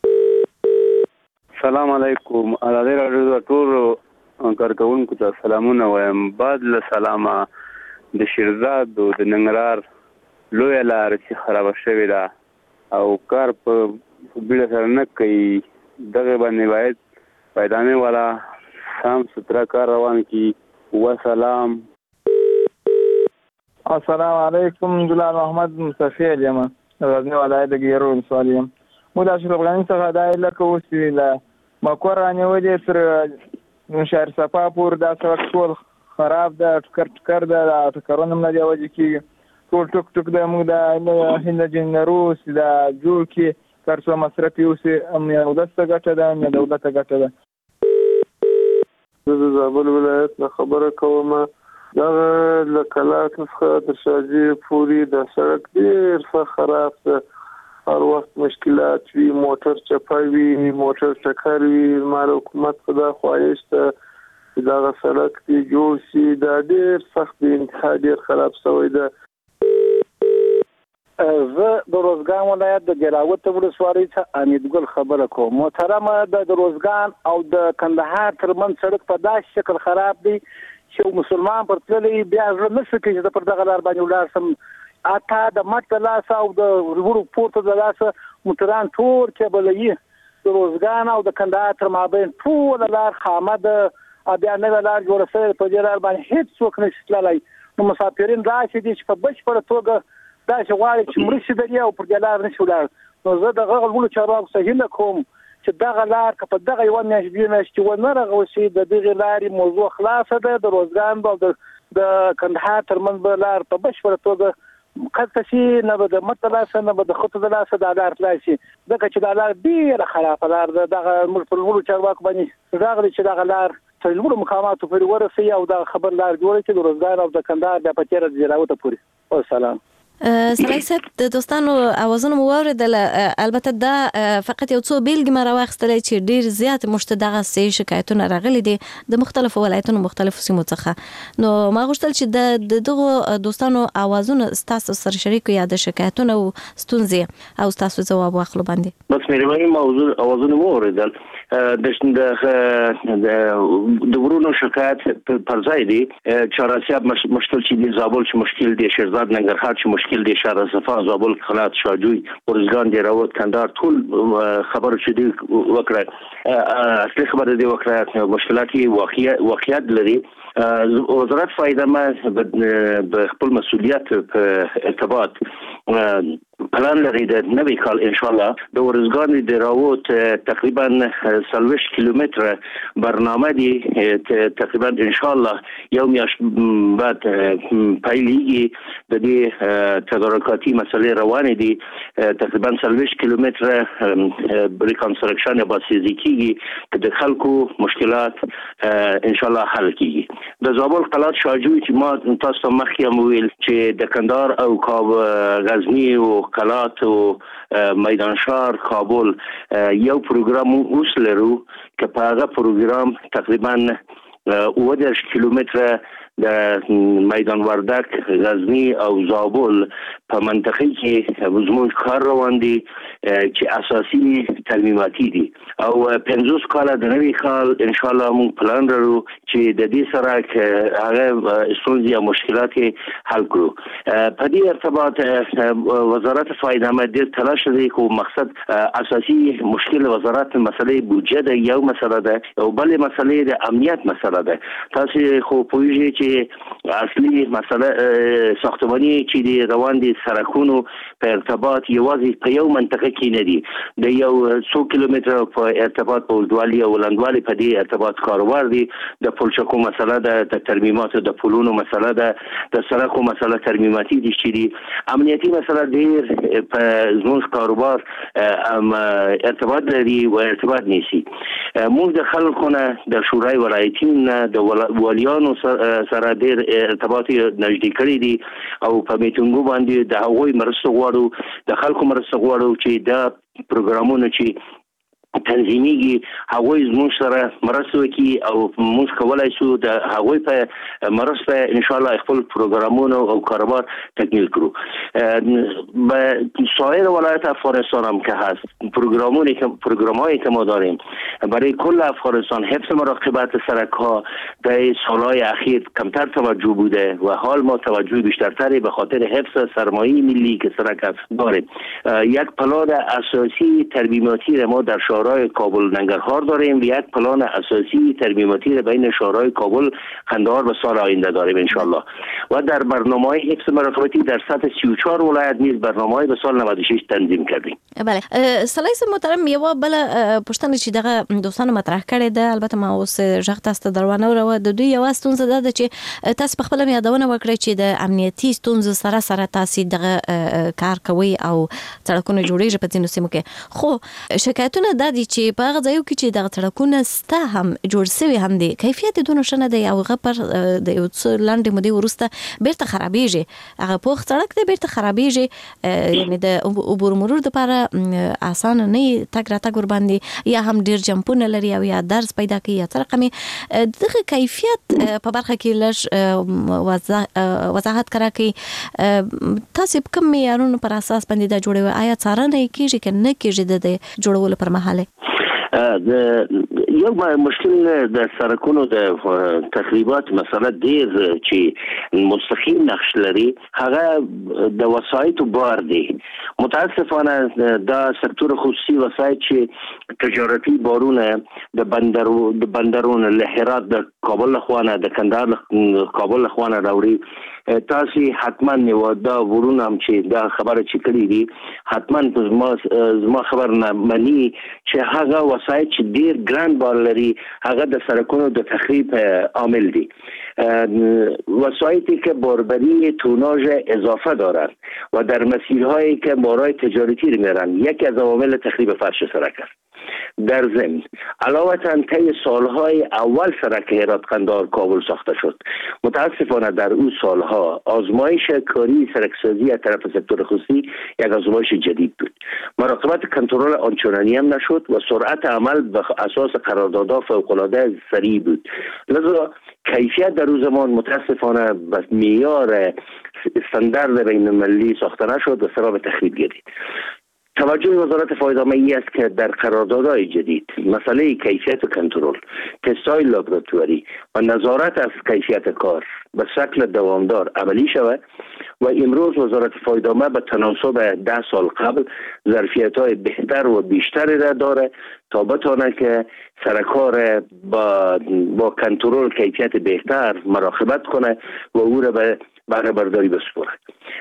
السلام علیکم ازادي راډیو ټول کارکونکو ته سلامونه وایم بعد له سلامه د شیرزاد او د ننګرهار لوی لار چې خراب شوې ده او کار په بیړه سره نه کوي دغه باندې باید پیدانه والا سام سترا کار روان کی وسلام السلام علیکم جلال محمد مصطفی جما غزنی ولایت د ګیرو سوالیم مو د اشرف غنی څخه د لکه وسیله مکورانه ودی تر شهر صفا پور د سړک ټول خراب ده ټکر ده ټکرونه نه دی وځي کی ټول ټک د موږ د هند جنروس د جوړ کی کارڅو مصرف یو سي امنیت د څنګه ده نه دولت څنګه ده د زابل ولایت خبره کوم دا لکلات څخه د شاجي پوری د سړک ډیر خراب ده هر وخت مشکلات وی موټر چپاوي موټر ټکر وی مال حکومت خدا خواهش ته دا سړک دی جوړ شي دا ډیر سخت انتها ډیر خراب شوی ده زه د روزګان ولایت د ګراوت ولسوالۍ څخه امیدګل خبره کوم محترمه د روزګان او د کندهار ترمنځ سړک په داسې شکل خراب دی چې مسلمان پر تللی بیا زړه نه سکي چې پر دغه لار باندې ولاړ سم اته د مټ لاس او د ورو پورته د لاس موټران ټول کې بلې د روزګان او د کندهار تر مابین ټول لار خامه ده بیا نه لار جوړه شوې په دې لار باندې هیڅ څوک نشي تللی نو مسافرین راشي دي چې په بشپړه توګه دا چې غواړي چې مرشي دی او پر دې لار نشي ولاړ نو زه دغه غوړو چارواکو صحیح نه کوم چې دغه لار که په دغه یو میاشت دی چې ونه رغوي د دغه لارې موضوع خلاصه ده د روزګان او د کندهار ترمنځ به لار په بشپړه توګه کله چې نه به د متلاسه نه به د خطو د لاسه د لار خلاصي دغه چې د لار ډیره خرابه لار ده دغه ملګرو چارواکو باندې راغلي چې دغه لار تر لوړو مقاماتو پورې ورسي او د خبر لار جوړ کړي د روزګار او د کندهار د پچیر د جلاوت پورې او سلام سړی صاحب د دوستانو اوازونه مو واوریدل البته دا فقط یو څو بیلګې ما راوخیستلې چې ډیر زیات مشته دغه سي شکایتونه راغلي دي د مختلفو ولایتونو مختلفو سیمو څخه نو ما غوښتل چې د دغه دوستانو اوازونه تاسو سره شریک یا د شکایتونو او ستونزې او تاسو ځواب واخلو باندې بس مهرباني موضوع اوازونه مو اوریدل د ورونو شکایت پر ځای دي چارسیاب مشکل چې د زابل چې مشکل دي شیرزاد ننګرهار چې مشکل دي شهر صفا زابل خلات شاجوی ورزګان دی راوت کندهار ټول خبر چې دی وکړه اصلي خبر دی وکړه مشکلات واقعیت لري وزارت فایده ما به خپل مسؤلیت په ارتباط پلان لري د نوي کال ان شاء الله د ورزګان د راوت تقریبا 30 کیلومتر برنامه دي تقریبا ان شاء الله یوم یاش بعد پایلیږي د دې تدارکاتي مسلې روانې دي تقریبا 30 کیلومتر ریکنستراکشن با فزیکی د خلکو مشکلات ان شاء الله حل کیږي د زابل قلات شاجوی چې ما تاسو مخکې ویل چې د کندهار او غزنی او قلات او میدانشهر کابل یو پروګرام اوس لرو چې په هغه پروګرام تقریبا 10 کیلومتر د میدان وردک غزنی او زابل په منطقه کې زموږ کار روان دي چې اساسي ترمیماتي دي او 50 کال د نوي کال ان شاء الله موږ پلان لرو چې د دې سره هغه ستونزې او مشکلات حل کړو په دې ارتباط وزارت فایده مدیر تلاش کوي کو مقصد اساسي مشکل وزارت مسلې بودجه د یو مسله ده او بل مسلې د امنیت مسله ده تاسو خو پوهیږئ چې اصلي مسله ساختماني چې دی روان دي سرکونو په ارتباط یوازې په یو منطقه کې نه دي د یو 100 کیلومتر په ارتباط په ولدوالي او ولندوالي په دې ارتباط کاروبار دي د پلچکو مسله ده د ترمیماتو د پلونو مسله ده د سرکو مسله ترمیماتي دي چې دي امنیتي مسله ډیر په زموږ کاروبار ارتباط لري او ارتباط نیسي موږ د خلکونه د شورای ولایتي د والیانو سره ډیر ارتباط نږدې کړی دي او په میټینګو باندې د هغوی مرسته غواړو د خلکو مرسته غواړو چې دا پروګرامونه چې تنظیمیږي هغوی زموږ سره مرسته وکړي او موږ کولای شو د هغوی په مرسته ان شاء الله خپل پروګرامونه او کاروبار تکمیل کړو به سایر ولایت افغانستان هم که هست پروگرام‌هایی که ما داریم برای کل افغانستان حفظ مراقبت سرک‌ها در سالهای اخیر کمتر توجه بوده و حال ما توجه بیشترتری به خاطر حفظ سرمایه ملی که سرک داریم یک پلان اساسی ترمیماتی ما در شهرهای کابل ننگرهار داریم و یک پلان اساسی ترمیماتی بین شهرهای کابل قندهار و سال آینده داریم ان شاء الله و در برنامه‌های حفظ مراقبتی در سطح 34 ولایت نیز برنامه‌های به سال 96 تنظیم کردیم. بله سلایس محترم یو بل پښتنه چې دغه دوستانو مطرح کړي ده البته ما اوس ژغ تاسو دروانه ورو د دوی یو ستونزه ده چې تاسو په خپل یادونه وکړئ چې د امنیتي ستونزو سره تاسو دغه کار کوي او سړکونه جوړیږي په ځینو سیمو کې خو شکایتونه د دي چې په هغه ځایو کې چې دغه سړکونه ستا هم جوړ شوی هم دي کیفیت دونه شنه دی او غپر د یو څو لاندې مودې ورسته بیرته خرابېږي هغه پوخ سړک دی بیرته خرابېږي یعنی د عبور مرور لپاره اسانه نه تګ راتګ ور باندې یا هم ډیر جمپونه لري او یا درس پیدا کوي یا تر رقمي دغه کیفیت په برخه کې لږ وضاحت کراکې تاسو کوم معیارونو پر اساس باندې دا جوړوي آیا څارنه کیږي که نه کیږي د جوړولو پر مهال یو مشکل د سرکونو د تخریبات مسله ډیر چې مستقیم نقش لري هغه د وسایطو بار دی متاسفانه دا سکتور خصوصي وسایط چې تجارتي بارونه د بندرونو له هرات د کابل لخوانه د کندهار کابل لخوانه راوړي تاسو حتما نو دا ورونه هم چې دا خبره چې کړی دي حتما زما خبر نه مني چې هغه وسایط چې ډیر ګران بار لري هغه د سرکونو د تخریب عامل دي وسایطی که باربری توناژ اضافه دارند و در مسیرهایی که مارای تجارتی میرن یکی از عوامل تخریب فرش سرک است در ضمن علاوه طی سالهای اول سرک هرات قندهار کابل ساخته شد متاسفانه در اون سالها آزمایش کاری سرکسازی از طرف سکتور خصوصی یک آزمایش جدید بود مراقبت کنترل آنچنانی هم نشد و سرعت عمل به اساس قراردادها فوق‌العاده سریع بود لذا کیفیت در روز زمان متاسفانه به معیار استاندارد بین المللی ساخته نشد و سبب تخریب گردید توجه وزارت فایده‌مندی است که در قراردادهای جدید مسئله کیفیت و کنترل تست‌های لابراتواری و نظارت از کیفیت کار به شکل دوامدار عملی شود و امروز وزارت فایده‌مند به تناسب 10 سال قبل ظرفیت‌های بهتر و بیشتری را داره تا بتونه که سرکار با کنترل کیفیت بهتر مراقبت کنه و او را به بهره برداری بسپاره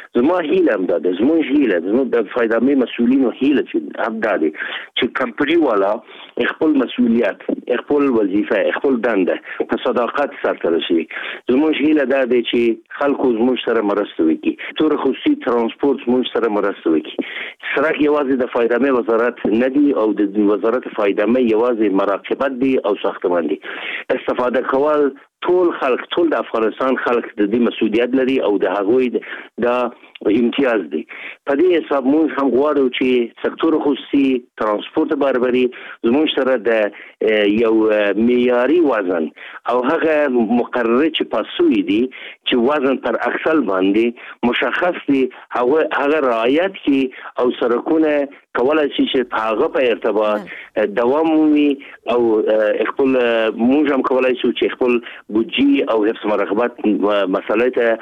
زما هیله هم ده زموږ هیله زموږ د فایدامي مسؤلینو هیله چې هم ده چې کمپنی والا خپل مسؤلیت خپل وظیفه خپل دنده په صداقت سره رسوي. زموږ هیله ده چې خلکو زموږ سره مرسته وکړي، تور خصوصي ترانسپورت زموږ سره مرسته وکړي. سرک یوازې د فایدامي وزارت نه دی او د وزارت فایدامي یوازې مراقبت دی او ساختمان دی. استفاده کول ټول خلک ټول د افغانستان خلک د دې مسؤلیت لري او د هغوی د امتیاز دی. په دې حساب موږ هم غواړو چې سکتور خصوصي ترانسپورت برابري زموږ سره د یو معیاري وزن او هغه مقرره چې پاسوي دي چې وزن پر اکسل باندې مشخص دي هغه رعایت کی او سرکونه کولای شي چې هغه په ارتباط دوام وي او خپل موږ هم کولای شو چې خپل بودجی او حفظ مراقبت مسئله ته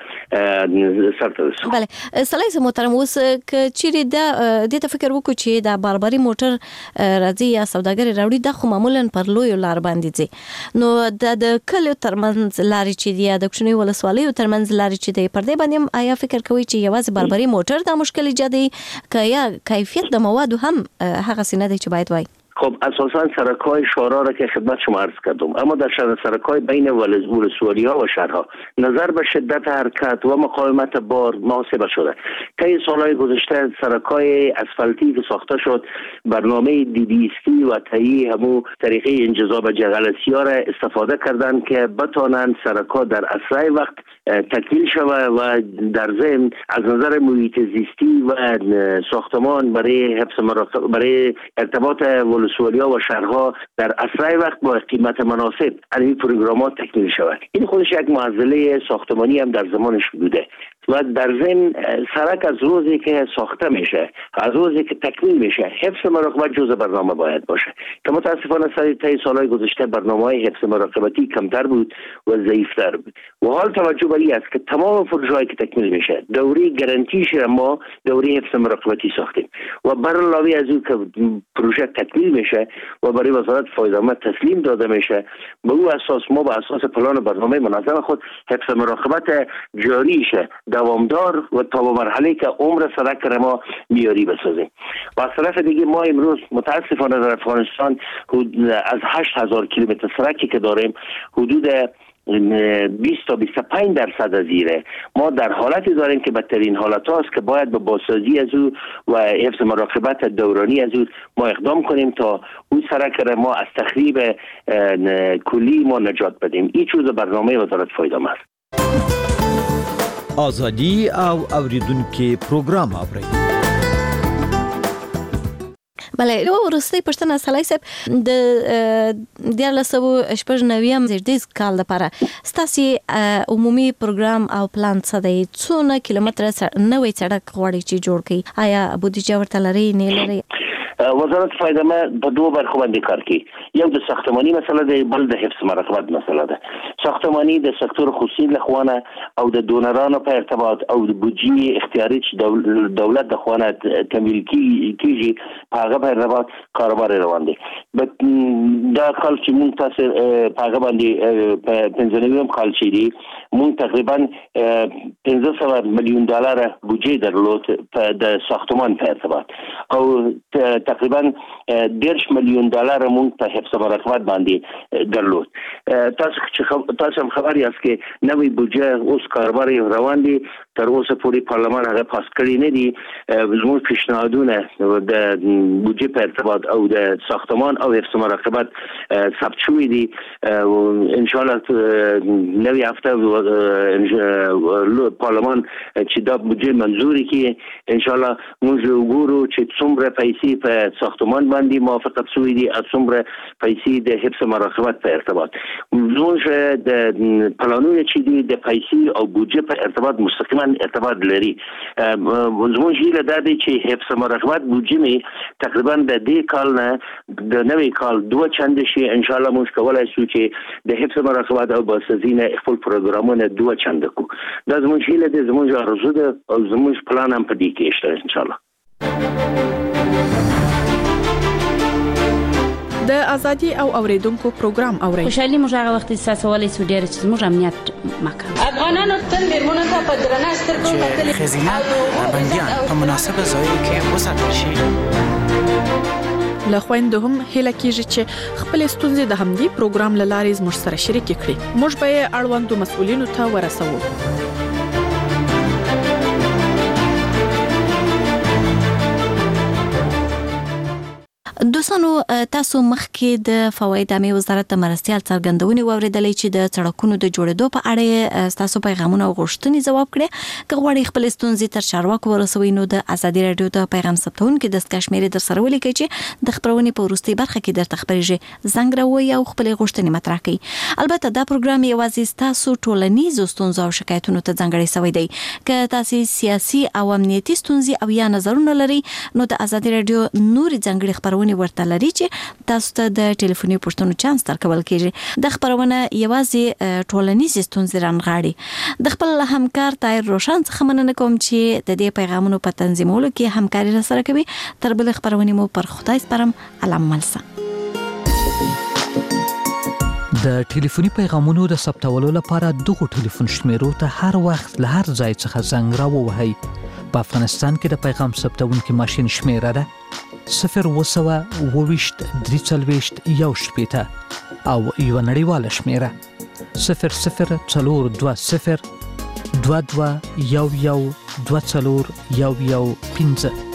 سرته رسو. بله سلای محترم اوس ک چیرې د فکر وکړو چې د باربري موټر راځي یا سوداګر راوړي د خو معمولا پر لوی لار باندې دي نو د کلو ترمنځ لارې چې دی د کوچنی ولسوالیو ترمنځ لارې چې دی پر دې باندې آیا فکر کوي چې یوازې باربري موټر د مشکل ایجادي کیا کیفیت د موادو هم هغه سینه دی چې باید وای؟ خب اساسا سرک‌های شورا را که خدمت شما عرض کردم، اما در سرک‌های بین ولسوالی‌ها و شهرها نظر به شدت حرکت و مقاومت بار محاسبه شده. طی سال‌های گذشته سرک‌های اسفالتی که ساخته شد برنامه DBST و تهیه همو طریقه انجذاب جغل‌سی‌ها را استفاده کردند که بتوانند سرک‌ها در اسرع وقت تکمیل شود و در ضمن از نظر محیط زیستی و ساختمان برای حفظ مراقبت برای ارتباط ولسوالی‌ها و شهرها در اسرع وقت با قیمت مناسب این پروگرامات تکمیل شود. این خودش یک معضله ساختمانی هم در زمانش بوده و در ضمن سرک از روزی که ساخته میشه از روزی که تکمیل میشه حفظ مراقبت جزء برنامه باید باشه که متاسفانه طی سالهای گذشته برنامه‌های حفظ مراقبتی کمتر بود و ضعیف‌تر بود و حال توجه بر این است که تمام پروژه‌ای که تکمیل میشه دوره گارانتیش ما دوره حفظ مراقبتی ساختیم و بر علاوه از اون که پروژه تکمیل میشه و برای وزارت فایدامه تسلیم داده میشه به او اساس ما به اساس پلان برنامه منظم خود حفظ مراقبت جاریشه دوامدار و تا به مرحله که عمر سرک ما معیاری بسازیم. و از طرف دیگه ما امروز متاسفانه در افغانستان از 8000 کیلومتر سرکی که داریم حدود 20 تا 25% از ایره ما در حالتی داریم که بدترین حالت هاست که باید به بازسازی از او و حفظ مراقبت دورانی از او ما اقدام کنیم تا اون سرک ما از تخریب کلی ما نجات بدیم. این جزء برنامه وزارت فایدامه است. آزادی او اوریدونکو پروګرام اورئ. بله یو ورستۍ پښتنه سلای صاحب د 1990 زیږدیز کال لپاره ستاسو عمومي پروګرام او پلان څه دی؟ څونه کیلومتر نوې سړک غواړي چې جوړ کړي؟ آیا بودیجه ورته لري نه لري؟ وزارت فایدامه په دوه برخو باندې کار کوي. یو د ساختماني مسله ده، بل د حفظ مراقبت مسله ده. ساختماني د سکتور خصوصي لخوانه او د دونرانو په ارتباط او د بودجې اختیاري چې دولت د خوانه تمویل کیږي په هغه په ارتباط کاروبار روان دي. دا کال چې مونږ تاسو په هغه باندې په 95 کال چې دي مونږ تقریبا 1500 میلیون دلار بودجه درلود د ساختمان په ارتباط او تقریبا 10 میلیون دلار مونږ په حفظ مراقبت باندې درلود. تاسو هم خبر یاست که نوې بودجه اوس کاروبار روان دي، تر اوسه پورې پارلمان هغه پاس کړی نه دي. زموږ پیشنهادونه د بودجه په ارتباط او د ساختمان او حفظ مراقبت ثبت شوی دي. ان شاء الله نوې هفته پارلمان چې دا بودجه منظور کړي ان شاء الله موږ وګورو چې څومره پیسې په ساختمان باندې موافقت شوی دي او څومره پیسې د حفظ مراقبت په ارتباط. موږ د پلانونو چې دي د پیسې او بودجه په ارتباط مستقیما ارتباط لري. زموږ هیله دا دی چې حفظ مراقبت بودجه می تقریبا د دې کال نه د نوې کال 2 چنده شي. ان شاء الله موږ کولای شو چې د حفظ مراقبت او بازسازی نه خپل پروګرامونه 2 چنده کو. دا زموږ هیله ده، زموږ ارزو ده او زموږ پلان هم په دې کې شته ان شاء الله. د ازادي او اوریدونکو پروګرام اوري. خوشحالي موږ هغه وخت احساسولای سو ډیر چې موږ امنیت مکان افغانانو تل میرمنو ته په درنه سترګو کتل خزینه بنديان په مناسبه ځای کې وساتل شي. له خويندو هم هله کیږي چې خپل ستونزې د همدې پروګرام لارې زموږ سره شریک کړي. موږ به اړوندو مسؤلینو ته ورسوو. دوستانو تاسو مخکې د فواید عامه وزارت د مرستيال څرګندونې واوریدلې چې د سړکونو د جوړېدو په اړه تاسو پیغامونه او غوښتنې جواب کړي. که غواړئ خپل ستونزې تر چارواکو ورسوي نو د ازادي رادیو د پیغام ثبتونکو د کشمیري در سره ولیکئ چې د خبرونې په وروستي برخه کې درته خبرېږي. زنګ راوړئ او خپل غوښتنې مطرح کړئ. البته دا پروګرام یوازې تاسو ټولنیزو ستونزو او شکایتونو ته ځانګړی شوی دی. که تاسو سیاسي او امنیتي ستونزې او یا نظرونه لرئ نو د ازادي رادیو نوري ځانګړي خبرونه ورته لري چې تاسو ته د ټلیفوني پوښتنو چانس درکول کیږي. د خبرونه یوازې ټولنیز ستونزې رانغاړي. د خپل همکار طاهر روشن څخه مننه کوم چې د دې پیغامونو په تنظیمولو کې همکاري سره کوي. تر بل خبرونه مو پر خدای سپارم. علام ملسه. د ټلیفوني پیغامونو د ثبتولو لپاره دغه ټلیفون شمیرو ته هر وخت له هر ځای څخه زنګ راووهئ. په افغانستان کې د پیغام ثبتونکو ماشين شمیره ده 0202341 او یو نړیواله شمیره 00420221121115.